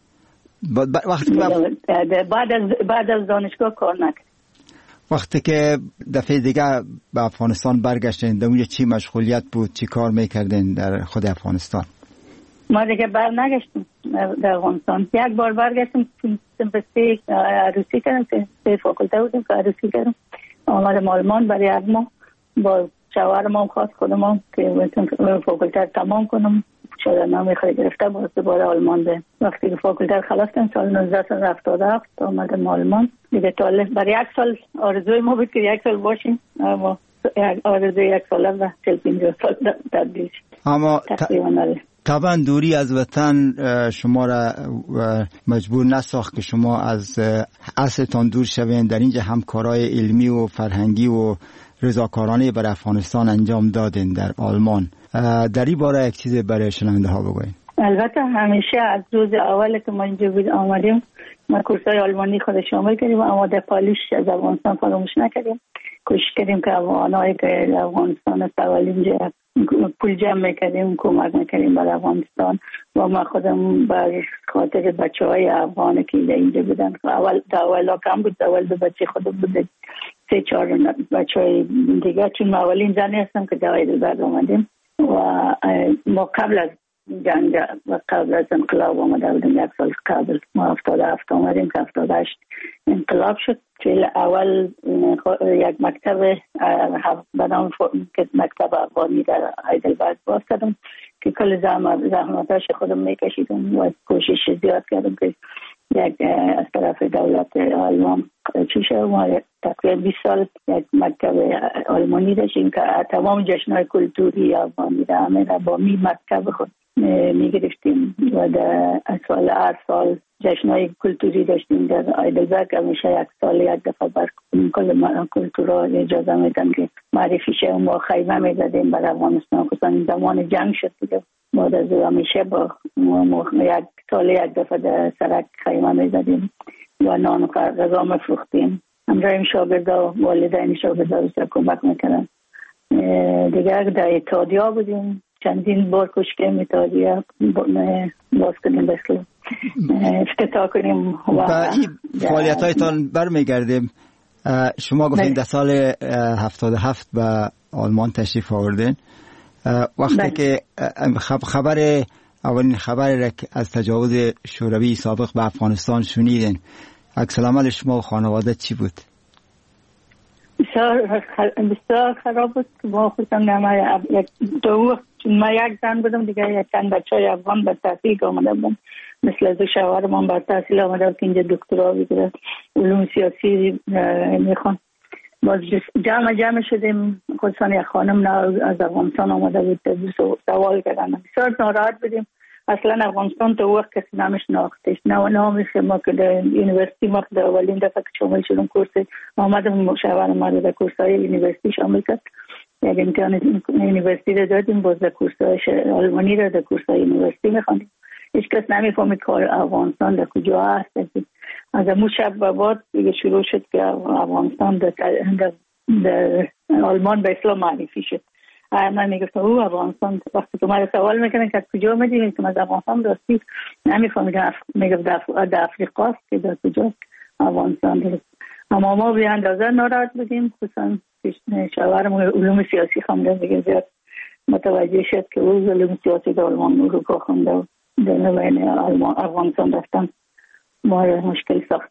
وقتی بعد از بعد از دانشگاه کار نکرد. وقتی که دفعه دیگه به افغانستان برگشتین در اونجا چی مشغولیت بود، چی کار میکردین در خود افغانستان؟ ما دیگه بر نگشتیم در افغانستان. یک بار برگشتیم به سه عروسی کردم، سه فاکولته بودیم که عروسی کردم. آمدم آلمان برای یک ماه با شوهرم هم خواست خودم هم که فاکولته تمام کنم. شده نامی خیلی گرفته باز دوباره آلمان ده. وقتی که فاکولته خلاص کردم سال نوزده هفتاد و هفت آمدم آلمان دیگه. طالب برای یک سال آرزوی ما بود که یک سال باشیم، اما آرزوی یک سال و چل پنجاه سال تبدیل شد. اما طبعا دوری از وطن شما را مجبور نساخت که شما از اصلتان دور شوین. در اینجا هم کارهای علمی و فرهنگی و رضاکارانه برای افغانستان انجام دادین در آلمان. در این باره یک چیز برای شنونده ها بگوین. البته همیشه از روز اول که ما اینجا بود آمدیم ما کورسای آلمانی خود شامل کردیم، اما در پالیش از افغانستان فراموش نکردیم. کوشش کردیم که افغانایی که افغانستان سوال اینجا پول جمع میکردیم کمک میکردیم برای افغانستان و ما خودم بر خاطر بچه های افغانی که اینجا بودن. اول اول کم بود، اول دو بچه خودم بود، سه چهار بچه های دیگه، چون ما اولین زنی هستم که دوای دلبرد آمدیم و ما قبل از جنگ و قبل از انقلاب آمده بودیم. یک سال قبل ما هفتاد و هفت آمدیم که هفتاد و هشت انقلاب شد. چون اول یک مکتب به نام مکتب افغانی در هایدلبرگ باز کردم که کل زحمتاش خودم میکشیدم و کوشش زیاد کردم که یک از طرف دولت آلمان چی شد. ما تقریبا بیست سال یک مکتب آلمانی داشتیم که تمام جشنهای کلتوری افغانی را همه را با می مکتب خود میگرفتیم و در سال هر سال جشنهای کلتوری داشتیم در هایدلبرگ. همیشه یک سال یک دفعه بر کل کلتورها اجازه میدن که معرفی شه. ما خیمه میزدیم برای افغانستان، خصوصا زمان جنگ شد دیگه. بعد از همیشه با یک سال یک دفعه در سرک خیمه میزدیم و نان و غذا میفروختیم. همراهیم شاگردا و والدین شاگردا بسیار کمک میکردن. دیگه در اتحادیه بودیم، چندین بار کوشش کردیم اتحادیه باز کنیم بسیار افتتاح کنیم. و فعالیت هایتان برمیگردیم. شما گفتین در سال هفتاد و هفت به آلمان تشریف آوردین. وقتی بله. که خبر اولین خبر را از تجاوز شوروی سابق به افغانستان شنیدین، عکس العمل شما و خانواده چی بود؟ بسیار بسیار خراب بود. ما خودم نما یک دو ما یک زن بودم دیگه، یک چند بچهای افغان به تحصیل آمده بودن، مثل از شوهرم به تحصیل آمده بود که اینجا دکترا بگیره علوم سیاسی میخوان. باز جمع جمع شدیم، خصوصا یک خانم از افغانستان آمده بود سوال کردن. بسیار ناراحت بودیم. اصلا افغانستان تو وقت کسی نامش ناختش نه نامش. ما که در یونیورسیتی ما در اولین دفعه که شامل شدم کورس آمدم مشاور ما در کورسای یونیورسیتی شامل کرد. یک امتحان یونیورسیتی رو دادیم، باز در کورسای آلمانی رو در کورسای یونیورسیتی میخواندیم. هیچ کس نمیفهمید که افغانستان در کجا هست. از امو شب و بعد دیگه شروع شد که افغانستان در, در, در آلمان به اسلام معرفی شد. من میگفتم او افغانستان، وقتی که من سوال میکنن که کجا میدیم که از افغانستان راستی نمیفهمیدم. میگفت در افریقا است که در کجا افغانستان دارد. اما ما به اندازه ناراحت بودیم، خصوصا شوهرم علوم سیاسی خونده دیگه زیاد متوجه شد که او علوم سیاسی در آلمان اروپا خونده و در نوین آلمان افغانستان رفتن ما مشکل ساخت.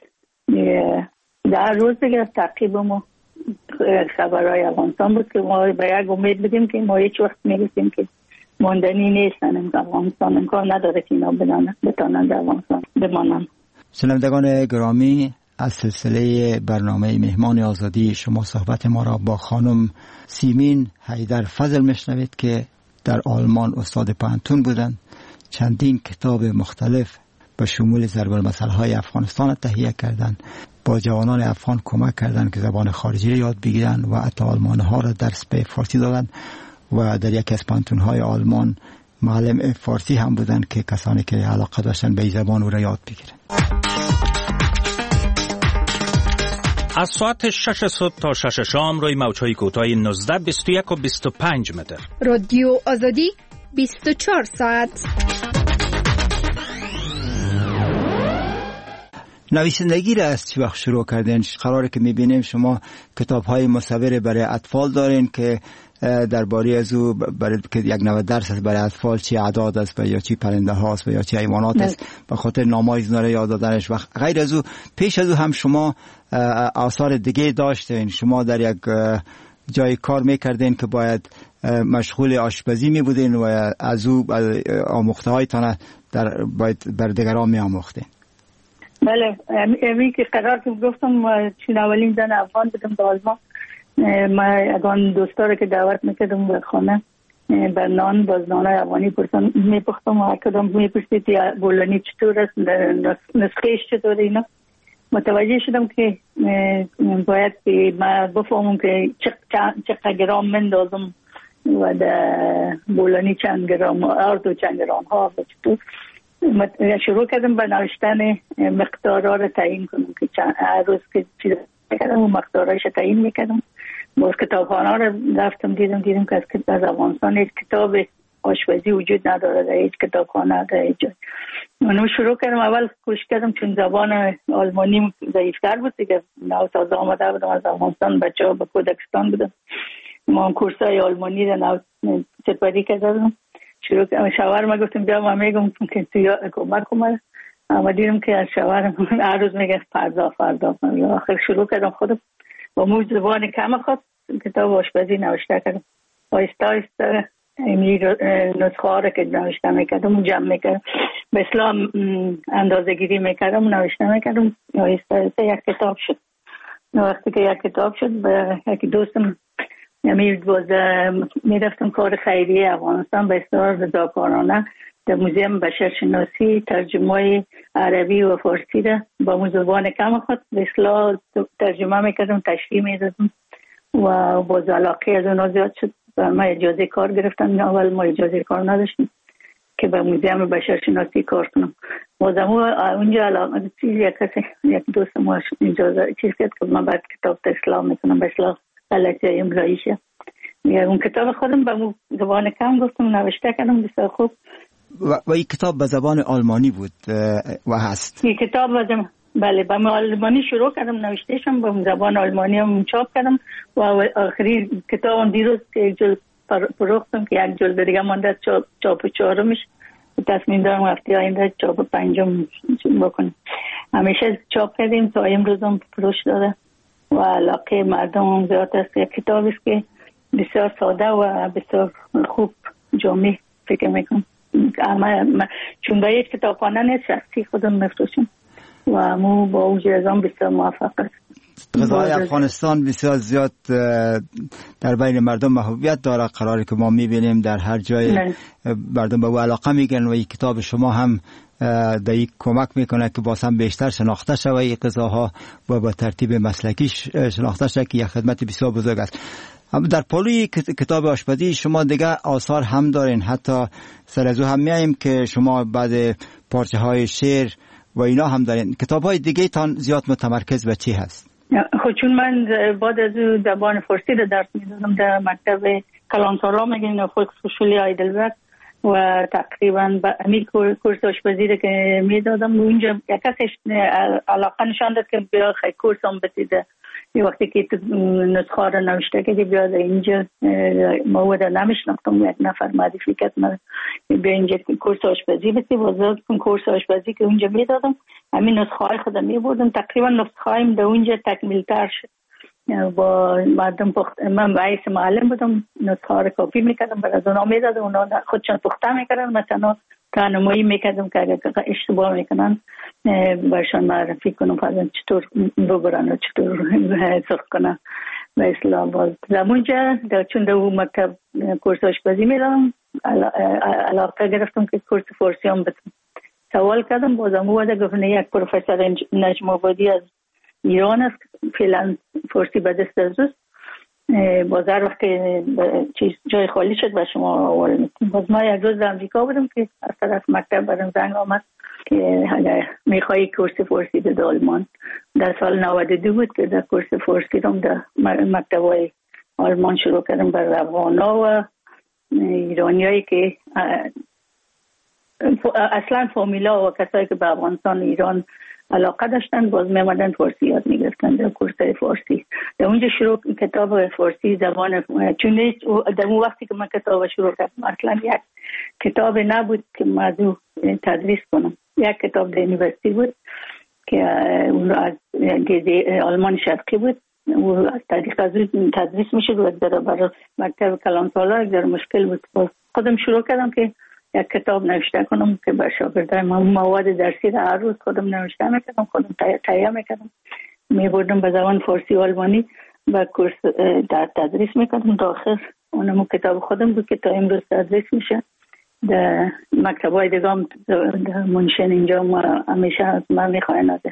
در روز دیگه تعقیب ما خبرهای افغانستان بود که ما به یک امید بدیم که ما هیچ وقت میرسیم که ماندنی نیستن افغانستان، امکان نداره که اینا بتانند افغانستان بمانند. شنوندگان گرامی، از سلسله برنامه مهمان آزادی شما صحبت ما را با خانم سیمین حیدر فضل میشنوید که در آلمان استاد پانتون بودند. چندین کتاب مختلف به شمول ضرب المثل های افغانستان تهیه کردند، با جوانان افغان کمک کردند که زبان خارجی را یاد بگیرند و حتی آلمان ها را درس به فارسی دادند و در یکی از پانتون های آلمان معلم فارسی هم بودند که کسانی که علاقه داشتن به زبان او را یاد بگیرند. از ساعت شش صبح تا شش شام روی موج‌های کوتاه نوزده، بیست و یک و بیست و پنج متر. رادیو آزادی بیست و چهار ساعت. نویسندگی را از چه وقت شروع کردین؟ قراره که میبینیم شما کتاب‌های مصور برای اطفال دارین که درباره از او برای که یک نوع درس است برای اطفال، چی اعداد است و یا چی پرنده هاست و یا چی حیوانات است، به خاطر نام‌های زنده یاد دادنش. و غیر از او پیش از او هم شما آثار دیگه داشتین. شما در یک جای کار میکردین که باید مشغول آشپزی می بودین و از او آموخته هایتان در باید بر دیگران می آموختین. بله، امی که قرار که گفتم چون اولین زن افغان بودم در آلمان، ما اگان دوستا رو که دعوت میکردم به خانه به نان باز نان افغانی پرسان میپختم و کدام میپرسید بولانی چطور است، نسخهش چطور اینا. متوجه شدم که باید که ما بفهمم که چقدر گرام مندازم و در بولانی چند گرام آرد و چند گرام ها و چطور. شروع کردم به نوشتن مقدارها رو تعیین کنم که هر روز که چیز میکردم و مقدارهایش تعیین میکردم. باز کتابخانه رو رفتم دیدم دیدم که از افغانستان هیچ کتاب آشپزی وجود نداره در هیچ کتابخانه در هیچ جای. من شروع کردم، اول کوشش کردم چون زبان آلمانی ضعیف‌تر بود دیگه، نو تازه آمده بودم از افغانستان، بچه‌ها به کودکستان بودم، ما هم کورسای آلمانی رو نو سپری کردم. شروع کردم، شوهرم گفتم بیا ما میگم که تو کمک کنم، اما دیدم که از شوهرم هر روز میگه فردا فردا فردا. آخر شروع کردم خودم با مو زبان کم خود کتاب آشپزی نوشته کردم. آهسته آهسته این نسخه ها رو که نوشته میکردم جمع میکردم، به اسلام اندازه گیری میکردم نوشته میکردم، آهسته آهسته یک کتاب شد. وقتی که یک کتاب شد به یک دوستم یعنی باز میرفتم کار خیریه افغانستان به اصطلاح رضاکارانه در موزیم بشرشناسی ترجمه عربی و فارسی را با زبان کم خود به اصطلاح ترجمه میکردم، تشریح میدادم و باز علاقه از اونها زیاد شد. ما اجازه کار گرفتم، اول ما اجازه کار نداشتیم که به موزیم بشرشناسی کار کنم. باز اونجا علاقه یک کسی یک دوست ما اجازه چیز کرد که من بعد کتاب اسلام میکنم به اصطلاح غلطی املاییشه. اون کتاب خودم به زبان کم گفتم نوشته کردم بسیار خوب. و, و این کتاب به زبان آلمانی بود و هست؟ این کتاب به بله به آلمانی شروع کردم نوشتهشم، به زبان آلمانی هم چاپ کردم و آخری کتابم دیروز که یک جلد فروختم که یک جلد دیگه مانده چاپ, چاپ چهارمش. تصمیم دارم هفته آینده چاپ پنجم بکنم. همیشه چاپ کردیم تا امروز هم فروش داده و علاقه مردم هم زیاد است. یک کتاب است که بسیار ساده و بسیار خوب جامع فکر میکنم. اما چون به یک کتابخانه نیست، شخصی خودم مفروشم و مو با اوج ازام بسیار موفق است. غذای افغانستان بسیار زیاد در بین مردم محبوبیت داره، قراره که ما میبینیم در هر جای نه. مردم به او علاقه میگن و این کتاب شما هم در این کمک میکنه که باز هم بیشتر شناخته شوه این غذاها و با ترتیب مسلکی شناخته شوه که یک خدمت بسیار بزرگ است. در پالوی کتاب آشپزی شما دیگه آثار هم دارین، حتی سر از او هم میاییم که شما بعد پارچه های شعر و اینا هم دارین. کتاب های دیگه تان زیاد متمرکز به چی هست؟ خب چون من بعد از او زبان فارسی رو درس میدادم در مکتب کلانتارا میگن فولکسهوشولی هایدلبرگ و تقریبا به همین کورس آشپزی رو که میدادم اونجا یک کسش علاقه نشان داد که بیا خیلی کورس هم بسیده یه وقتی که نسخه را نوشته که بیاد اینجا مواد نمیشناختم، یک نفر معرفی کرد من بیا اینجا کورس آشپزی بسی وزاد کن کورس آشپزی که اونجا میدادم، همین نسخه های خودم میبردم، تقریبا نسخه هایم در اونجا تکمیل تر شد. با مردم پخت، من رئیس معلم بودم، نسخه ها را کپی میکردم برای از اونا میدادم، اونا خودشان پخته میکردن، مثلا راهنمایی میکردم که اگر اشتباه میکنن برشان معرفی کنم فرضاً چطور ببرن و چطور سرخ کنن و اصلاح باز. در اونجا چون در اون مکتب کورس آشپزی میدادم علاقه گرفتم که کورس فارسی هم بدم. سوال کردم بازم او گفتن یک پروفسور نجم آبادی از ایران است، فعلا فارسی به دست است، باز هر وقت چیز جای خالی شد به شما آواره میکنم. باز ما یک روز در امریکا بودم که از طرف مکتب برم زنگ آمد که اگر میخوایی کورس فارسی در آلمان. در سال نود و دو بود که در کورس فارسی رو در مکتب های آلمان شروع کردم برای افغانا و ایرانی هایی که اصلا فامیلا و کسایی که به افغانستان ایران علاقه داشتن باز میمدن فارسی یاد میگرفتن در کورس فارسی. در اونجا شروع کتاب فارسی زبان، چون در اون وقتی که من کتاب شروع کردم اصلا یک کتاب نبود که موضوع تدریس کنم، یک کتاب در یونیورسیتی بود که اون از آلمان شرقی بود، و از طریق از اون تدریس میشد و در برای مکتب کلان سالار در مشکل بود. باز خودم شروع کردم که یک کتاب نوشته کنم که به شاگردان من مواد درسی را هر روز خودم نوشته میکردم، خودم تهیه میکردم، میبردم به زبان فارسی و آلمانی و کورس در تدریس میکردم تا آخر اونمو کتاب خودم بود که تا امروز تدریس میشه. در مکتب های دیگه هم در منشن اینجا ما همیشه من میخواین از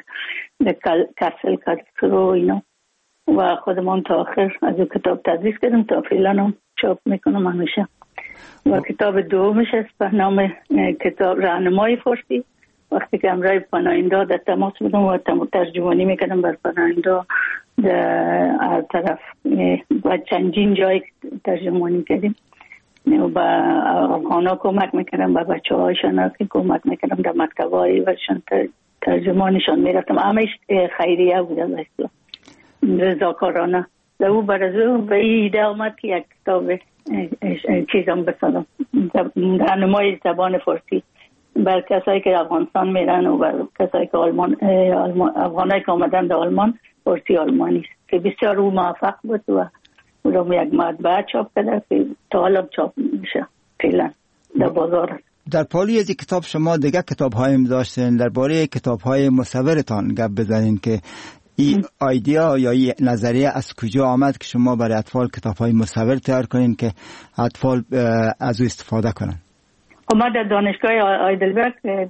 کسل کسرو اینا و خودم هم تا آخر از او کتاب تدریس کردم تا فعلا هم چاپ میکنم همیشه. و کتاب دومش است به نام کتاب راهنمای فارسی. وقتی که امرای پناهنده در تماس بودم و ترجمانی میکردم بر پناهنده در هر طرف و چندین جای ترجمانی کردیم و با افغانا کمک میکردم، با بچه هایشان که کمک میکردم در مکتب های وشان ترجمانشان میرفتم. همه خیریه بودم رضاکارانه. در او برازو به ایده آمد که یک کتاب چیزم بسازم، راهنمای زبان فارسی بر کسایی که افغانستان میرن و بر کسایی که آلمان افغانایی که آمدن در آلمان فارسی آلمانی است که بسیار او موفق بود و او رو یک مطبعه چاپ کرده که تا حالا چاپ میشه فعلا در بازار است. در پالی از کتاب شما دیگه کتاب هایم داشتین، درباره کتاب های مصورتان گپ بزنین که این ایده یا این نظریه از کجا آمد که شما برای اطفال کتاب های مصور تیار کنین که اطفال از او استفاده کنن؟ ما در دانشگاه آیدلبرگ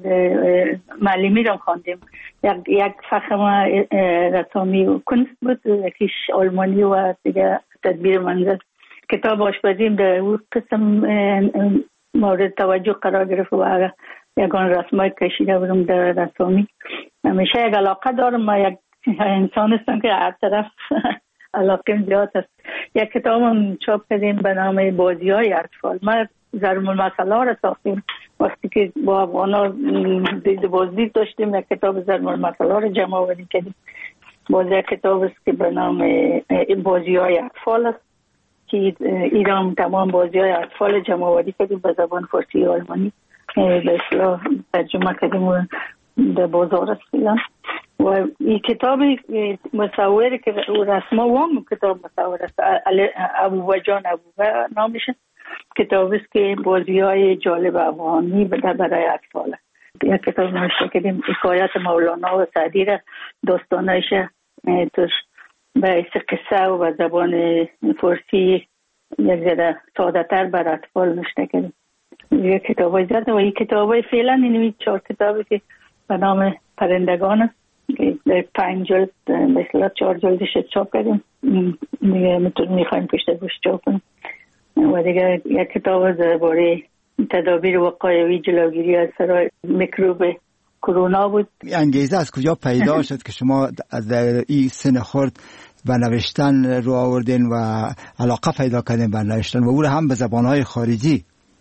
معلمی رو خواندیم. یک یک فخم رسامی و کنست بود، یکیش آلمانی و دیگه تدبیر منزل. کتاب آشپزیم در اون قسم مورد توجه قرار گرفت و یکان رسمای کشیده بودم در رسامی. همیشه یک علاقه دارم، ما یک انسان هستم که هر طرف علاقه زیاد است. یک کتاب هم چاپ کردیم به نام بازی های اطفال. ما ضرب المثل را ساختیم وقتی که با افغانا دید بازدید داشتیم، یک کتاب ضرب المثل را جمع آوری کردیم. باز یک کتاب است که به نام بازی های اطفال است که ایران تمام بازی های اطفال جمع آوری کردیم به زبان فارسی و آلمانی به اصطلاح ترجمه کردیم و در بازار است فعلا. و این کتاب مصوری که رسما و هم کتاب مصور است، ابوبا جان ابوبا نامشه. کتاب است که بازی های جالب افغانی برای اطفال است. یک کتاب نوشته کردیم حکایت مولانا و سعدی را داستانایش توش به قصه و به زبان فارسی یک ذره ساده تر بر اطفال نوشته کردیم. یک کتاب های زیاده و این کتاب های فعلا این چهار کتابی که به نام پرندگان است که در پنج جلد مثلا چهار جلدش چاپ کردیم، دیگه میخوایم پشت گوش چاپ کنیم. و دیگه یک کتاب درباره تدابیر وقایوی جلوگیری از سرای میکروب کرونا بود. انگیزه از کجا پیدا شد که شما از این سن خرد به نوشتن رو آوردین و علاقه پیدا کردین به نوشتن و او هم به زبانهای خارجی؟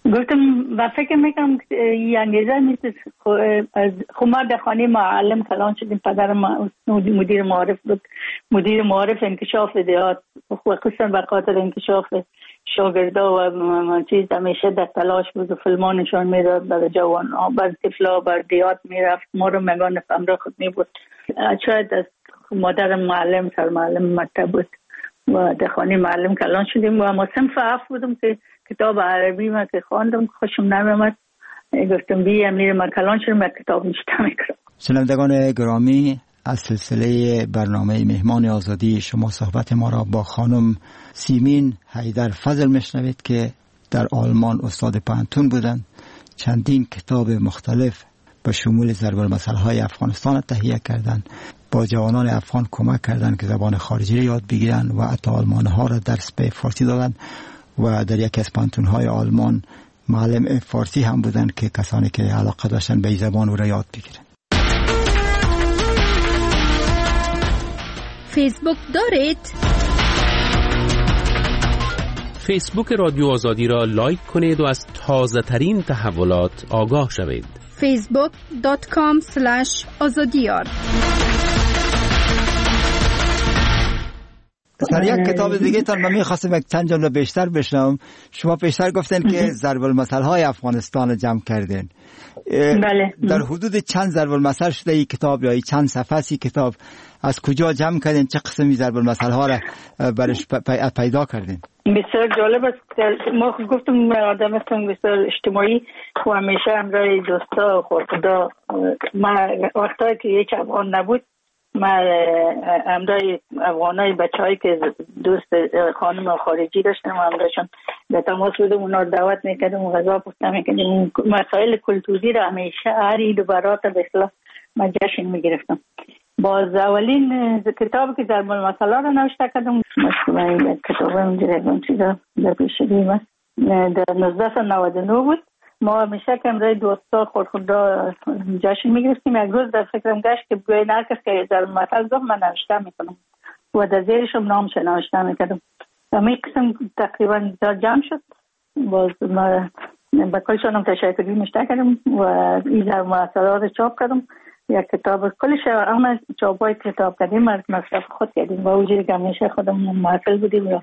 گفتم و فکر میکنم این انگیزه نیست. خب ما در خانه معلم کلان شدیم. پدر ما مدیر معارف بود، مدیر معارف انکشاف دیات، خصوصا به خاطر انکشاف شاگردا و چیز همیشه در تلاش بود و فیلم‌ها نشان میداد برای جوان‌ها، برای طفلا، برای دیات میرفت. ما رو مگان همراه خود می بود. شاید از مادر معلم سر معلم مکتب بود و در خانه معلم کلان شدیم و ما صنف هفت بودم که کتاب عربی ما که خواندم خوشم نمی‌آمد. گفتم بیا میرم من کلان شدم و کتاب نشته میکنم. شنوندگان گرامی، از سلسله برنامه مهمان آزادی شما صحبت ما را با خانم سیمین حیدر فضل میشنوید که در آلمان استاد پانتون بودند. چندین کتاب مختلف به شمول ضرب المثل‌های افغانستان تهیه کردند. با جوانان افغان کمک کردند که زبان خارجی را یاد بگیرند و حتی آلمان‌ها را درس به فارسی دادند و در یکی از پانتون‌های آلمان معلم فارسی هم بودند که کسانی که علاقه داشتن به این زبان را یاد بگیرند. فیسبوک دارید؟ فیسبوک رادیو آزادی را لایک کنید و از تازه ترین تحولات آگاه شوید. فیسبوک دات کام اسلش آزادیار. در یک کتاب دیگه تان من می‌خواستم یک چند جمله بیشتر بشنوم. شما پیشتر گفتن که ضرب المثل‌های افغانستان جمع کردین. بله. در حدود چند ضرب المثل شده این کتاب یا این چند صفحه ای کتاب از کجا جمع کردین؟ چه قسمی ضرب المثل‌ها را برش پیدا کردین؟ بسیار جالب است. ما گفتم آدم هستم بسیار اجتماعی و همیشه همراه دوستا و خدا. ما وقتی که یک افغان نبود ما همراه افغانای بچه‌هایی که دوست خانم خارجی داشتم و همراهشون در تماس بودم، اونا رو دعوت میکردم و غذا پختم میکردم. مسائل کلتوری را همیشه هر عید و برات به اصطلاح ما جشن میگرفتم. باز اولین کتابی که ضرب المثل را نوشته کردم مثلا کتاب اینجوری چیزا در پیش بیم است در نوزده نود و نه بود. ما همیشه که امروز دوستا خود خود را جشن میگرفتیم. یک روز در فکرم گشت که بگوی هر کس که ضرب المثل گفت من نوشته میکنم و در زیرشم نامش نوشته میکردم. همین قسم تقریبا در جمع شد. باز ما با کلشان هم تشکری نوشته کردم و این ضرب المثل را چاپ کردم. یک کتاب کلش همه چاپای کتاب کردیم از مصرف خود کردیم و وجودی که همیشه خودم محفل بودیم و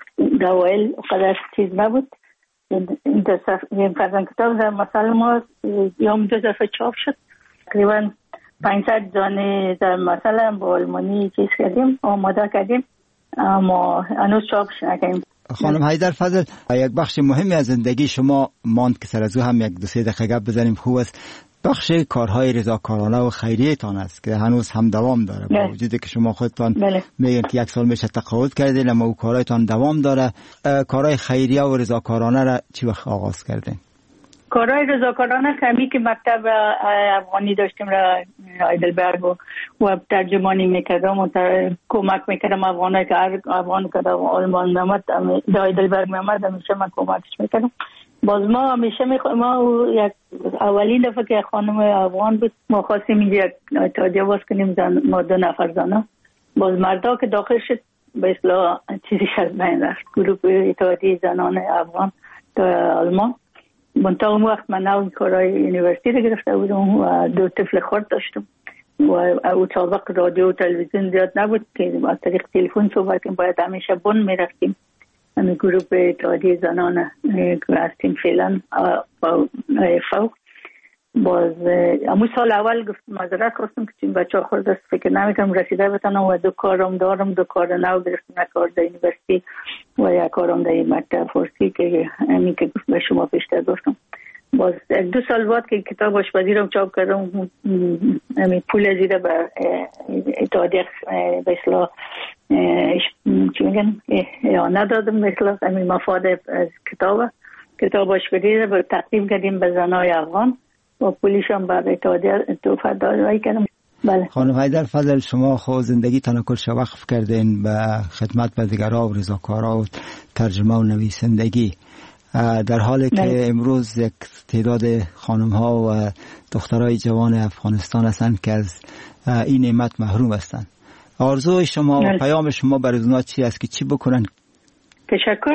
دوائل قدر چیز نبود. این فرزن کتاب در مثل ما یوم دو دفعه چاپ شد. تقریبا پانصد دانه در مثل هم با آلمانی چیز کردیم آماده کردیم اما هنوز چاپش نکردیم. خانم حیدر فضل، یک بخش مهمی از زندگی شما ماند که سر از او هم یک دو سه دقیقه گپ بزنیم خوب است. بخش کارهای رضاکارانه و خیریه تان است که هنوز هم دوام داره با وجودی که شما خودتان میگن که یک سال میشه تقاعد کردین اما او کارهایتان دوام داره. کارهای خیریه و رضاکارانه را چی وقت آغاز کردین؟ کارهای رضاکارانه کمی که مکتب افغانی داشتیم را هایدلبرگ و ترجمانی میکردم و کمک میکردم افغانایی که هر افغان که آلمان میامد در هایدلبرگ میامد همیشه من کمکش میکردم. باز ما همیشه میخوا... ما یک اولین دفعه که خانم افغان بود ما خواستیم اینجا یک اتحادیه باز کنیم زن... ما دو نفر زنه. باز مردا که داخل شد به اصطلاح چیزی از بین رفت. گروه اتحادیه زنان افغان در آلمان. منطقه اون وقت من نوی کارهای یونیورسیتی رو گرفته بودم و دو طفل خرد داشتم و او سابق رادیو و تلویزیون زیاد نبود که از طریق تلفن صحبت کنیم. باید همیشه بن میرفتیم. همین گروه اتحادیه زنان که هستیم فعلا فوق. باز همون سال اول گفت معذرت خواستم که چون بچه ها خورد است فکر نمیکنم رسیده بتانم و دو کارم دارم. دو کار نو گرفتم، یک کار در یونیورسیتی و یک کارم در مکتب فارسی که همین که به شما پیشتر گفتم. باز دو سال بعد که کتاب آشپزی رو چاپ کردم همین پول زیده به اتحادیه به اصطلاح چی میگن اعانه دادم به اصطلاح همین مفاد از کتاب کتاب آشپزی رو تقدیم کردیم به زنای افغان و پولیش هم برای اتحادیه توفیق دادایی کردم. بله. خانم حیدر فضل، شما خود زندگی تان کلش وقف کردین به خدمت به دیگرها و رضاکارها و ترجمه و نویسندگی، در حالی که بله. امروز یک تعداد خانم ها و دخترای جوان افغانستان هستند که از این نعمت محروم هستند. آرزوی شما بله. و پیام شما برای اونها چی است که چی بکنن؟ تشکر.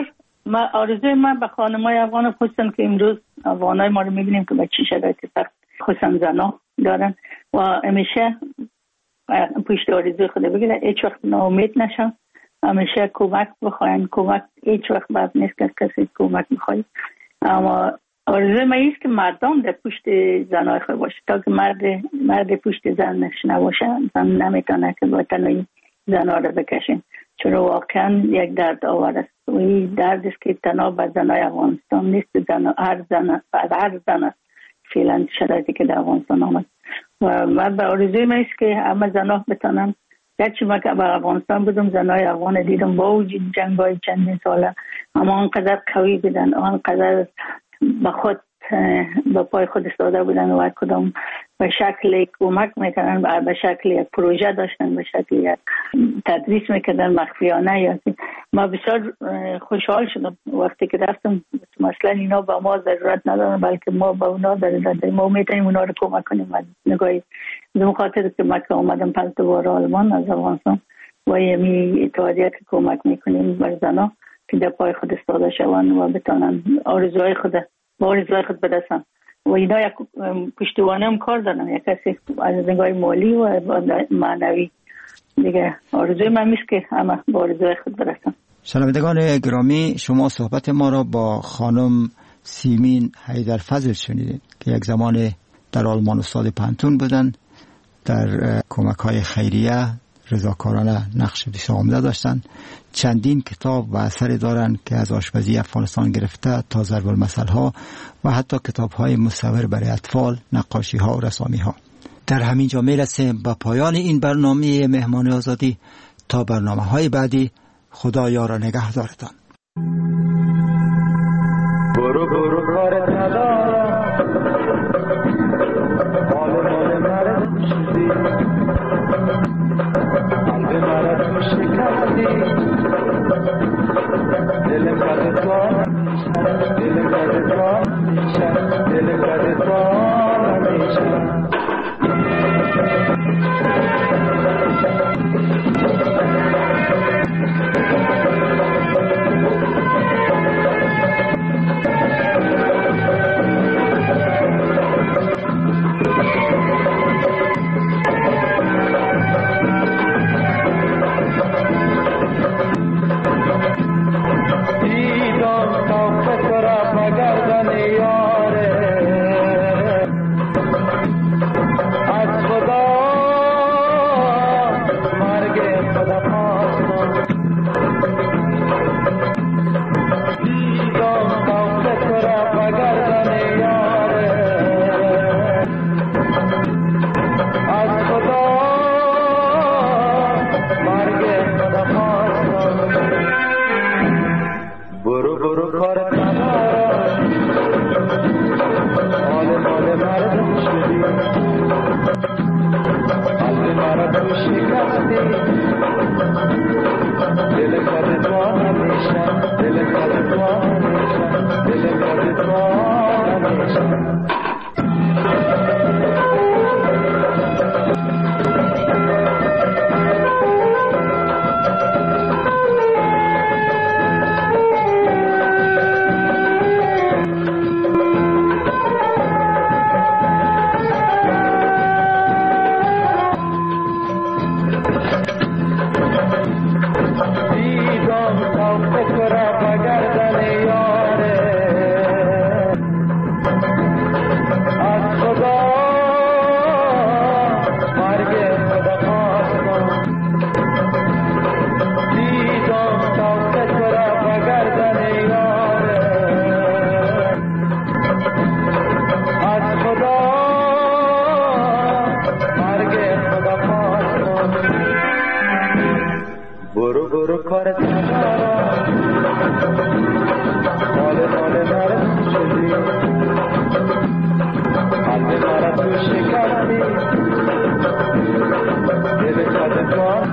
ما آرزوی من به خانمای افغان خصوصا که امروز افغانای ما رو میبینیم که به چه شرایط سخت خصوصا زنا دارن و همیشه پشت آرزوی خود بگیرن، هیچ وقت ناامید نشن، همیشه کمک بخواین. کمک هیچ وقت بد نیست که کسی کمک میخواد، اما آرزوی من ایست که مردم در پشت زنای خود باشه تا که مرد مرد پشت زنش نباشه، زن نمیتونه که با تنهایی زنها رو بکشین، چون واقعا یک درد آور است و این درد است که تنها به زنای افغانستان نیست، زن هر زن هر زن فعلا شرایطی که در افغانستان آمد و من به آرزوی من است که همه زنها بتونن. گرچه من که به افغانستان بودم زنای افغان دیدم با وجود جنگ‌های چندین ساله اما آنقدر قوی بودن، آنقدر به خود به پای خود استاده بودن و کدام به شکل کمک میکنن، به شکل یک پروژه داشتن، به شکل یک تدریس میکردن مخفیانه. یا ما بسیار خوشحال شدم وقتی که رفتم. مثلا اینا به ما ضرورت ندارن بلکه ما به اونا ضرورت داریم، ما میتونیم اونا رو کمک کنیم. نگاهی به خاطر که ما که اومدم پنج بار آلمان از افغانستان و یمی اتحادیه که کمک میکنیم بر زنا که در پای خود استاده شوند و بتونن آرزوهای خود با آرزوهای خود برسن و اینا یک پشتوانه هم کار دارن، یک کسی از نگاه مالی و معنوی دیگه. آرزوی من میست که همه با آرزوهای خود برسن. شنوندگان گرامی، شما صحبت ما را با خانم سیمین حیدرفضل شنیدید که یک زمان در آلمان استاد پانتون بودن، در کمک های خیریه رضاکارانه نقش بسیار عمده داشتن. چندین کتاب و اثری دارند که از آشپزی افغانستان گرفته تا ضرب المثل ها و حتی کتاب های مصور برای اطفال، نقاشی ها و رسامی ها. در همین جا میرسیم به پایان این برنامه مهمان آزادی. تا برنامه های بعدی، خدا یار و نگهدارتان. برو برو کارت ندارم، مال مال مرد شدی، قلب مرد تو شکستی، دل کده تو نمیشن، دل کده تو نمیشن، دل کده تو نمیشن.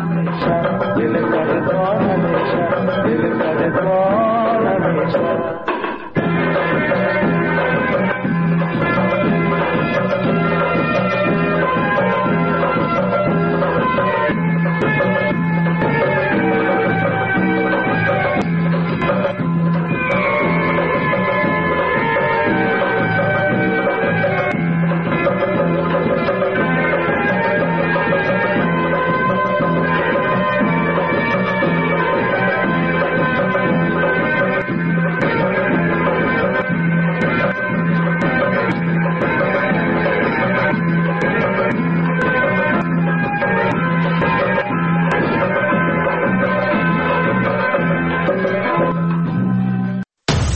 دل کده تو نمیشن، دل کده تو نمیشن.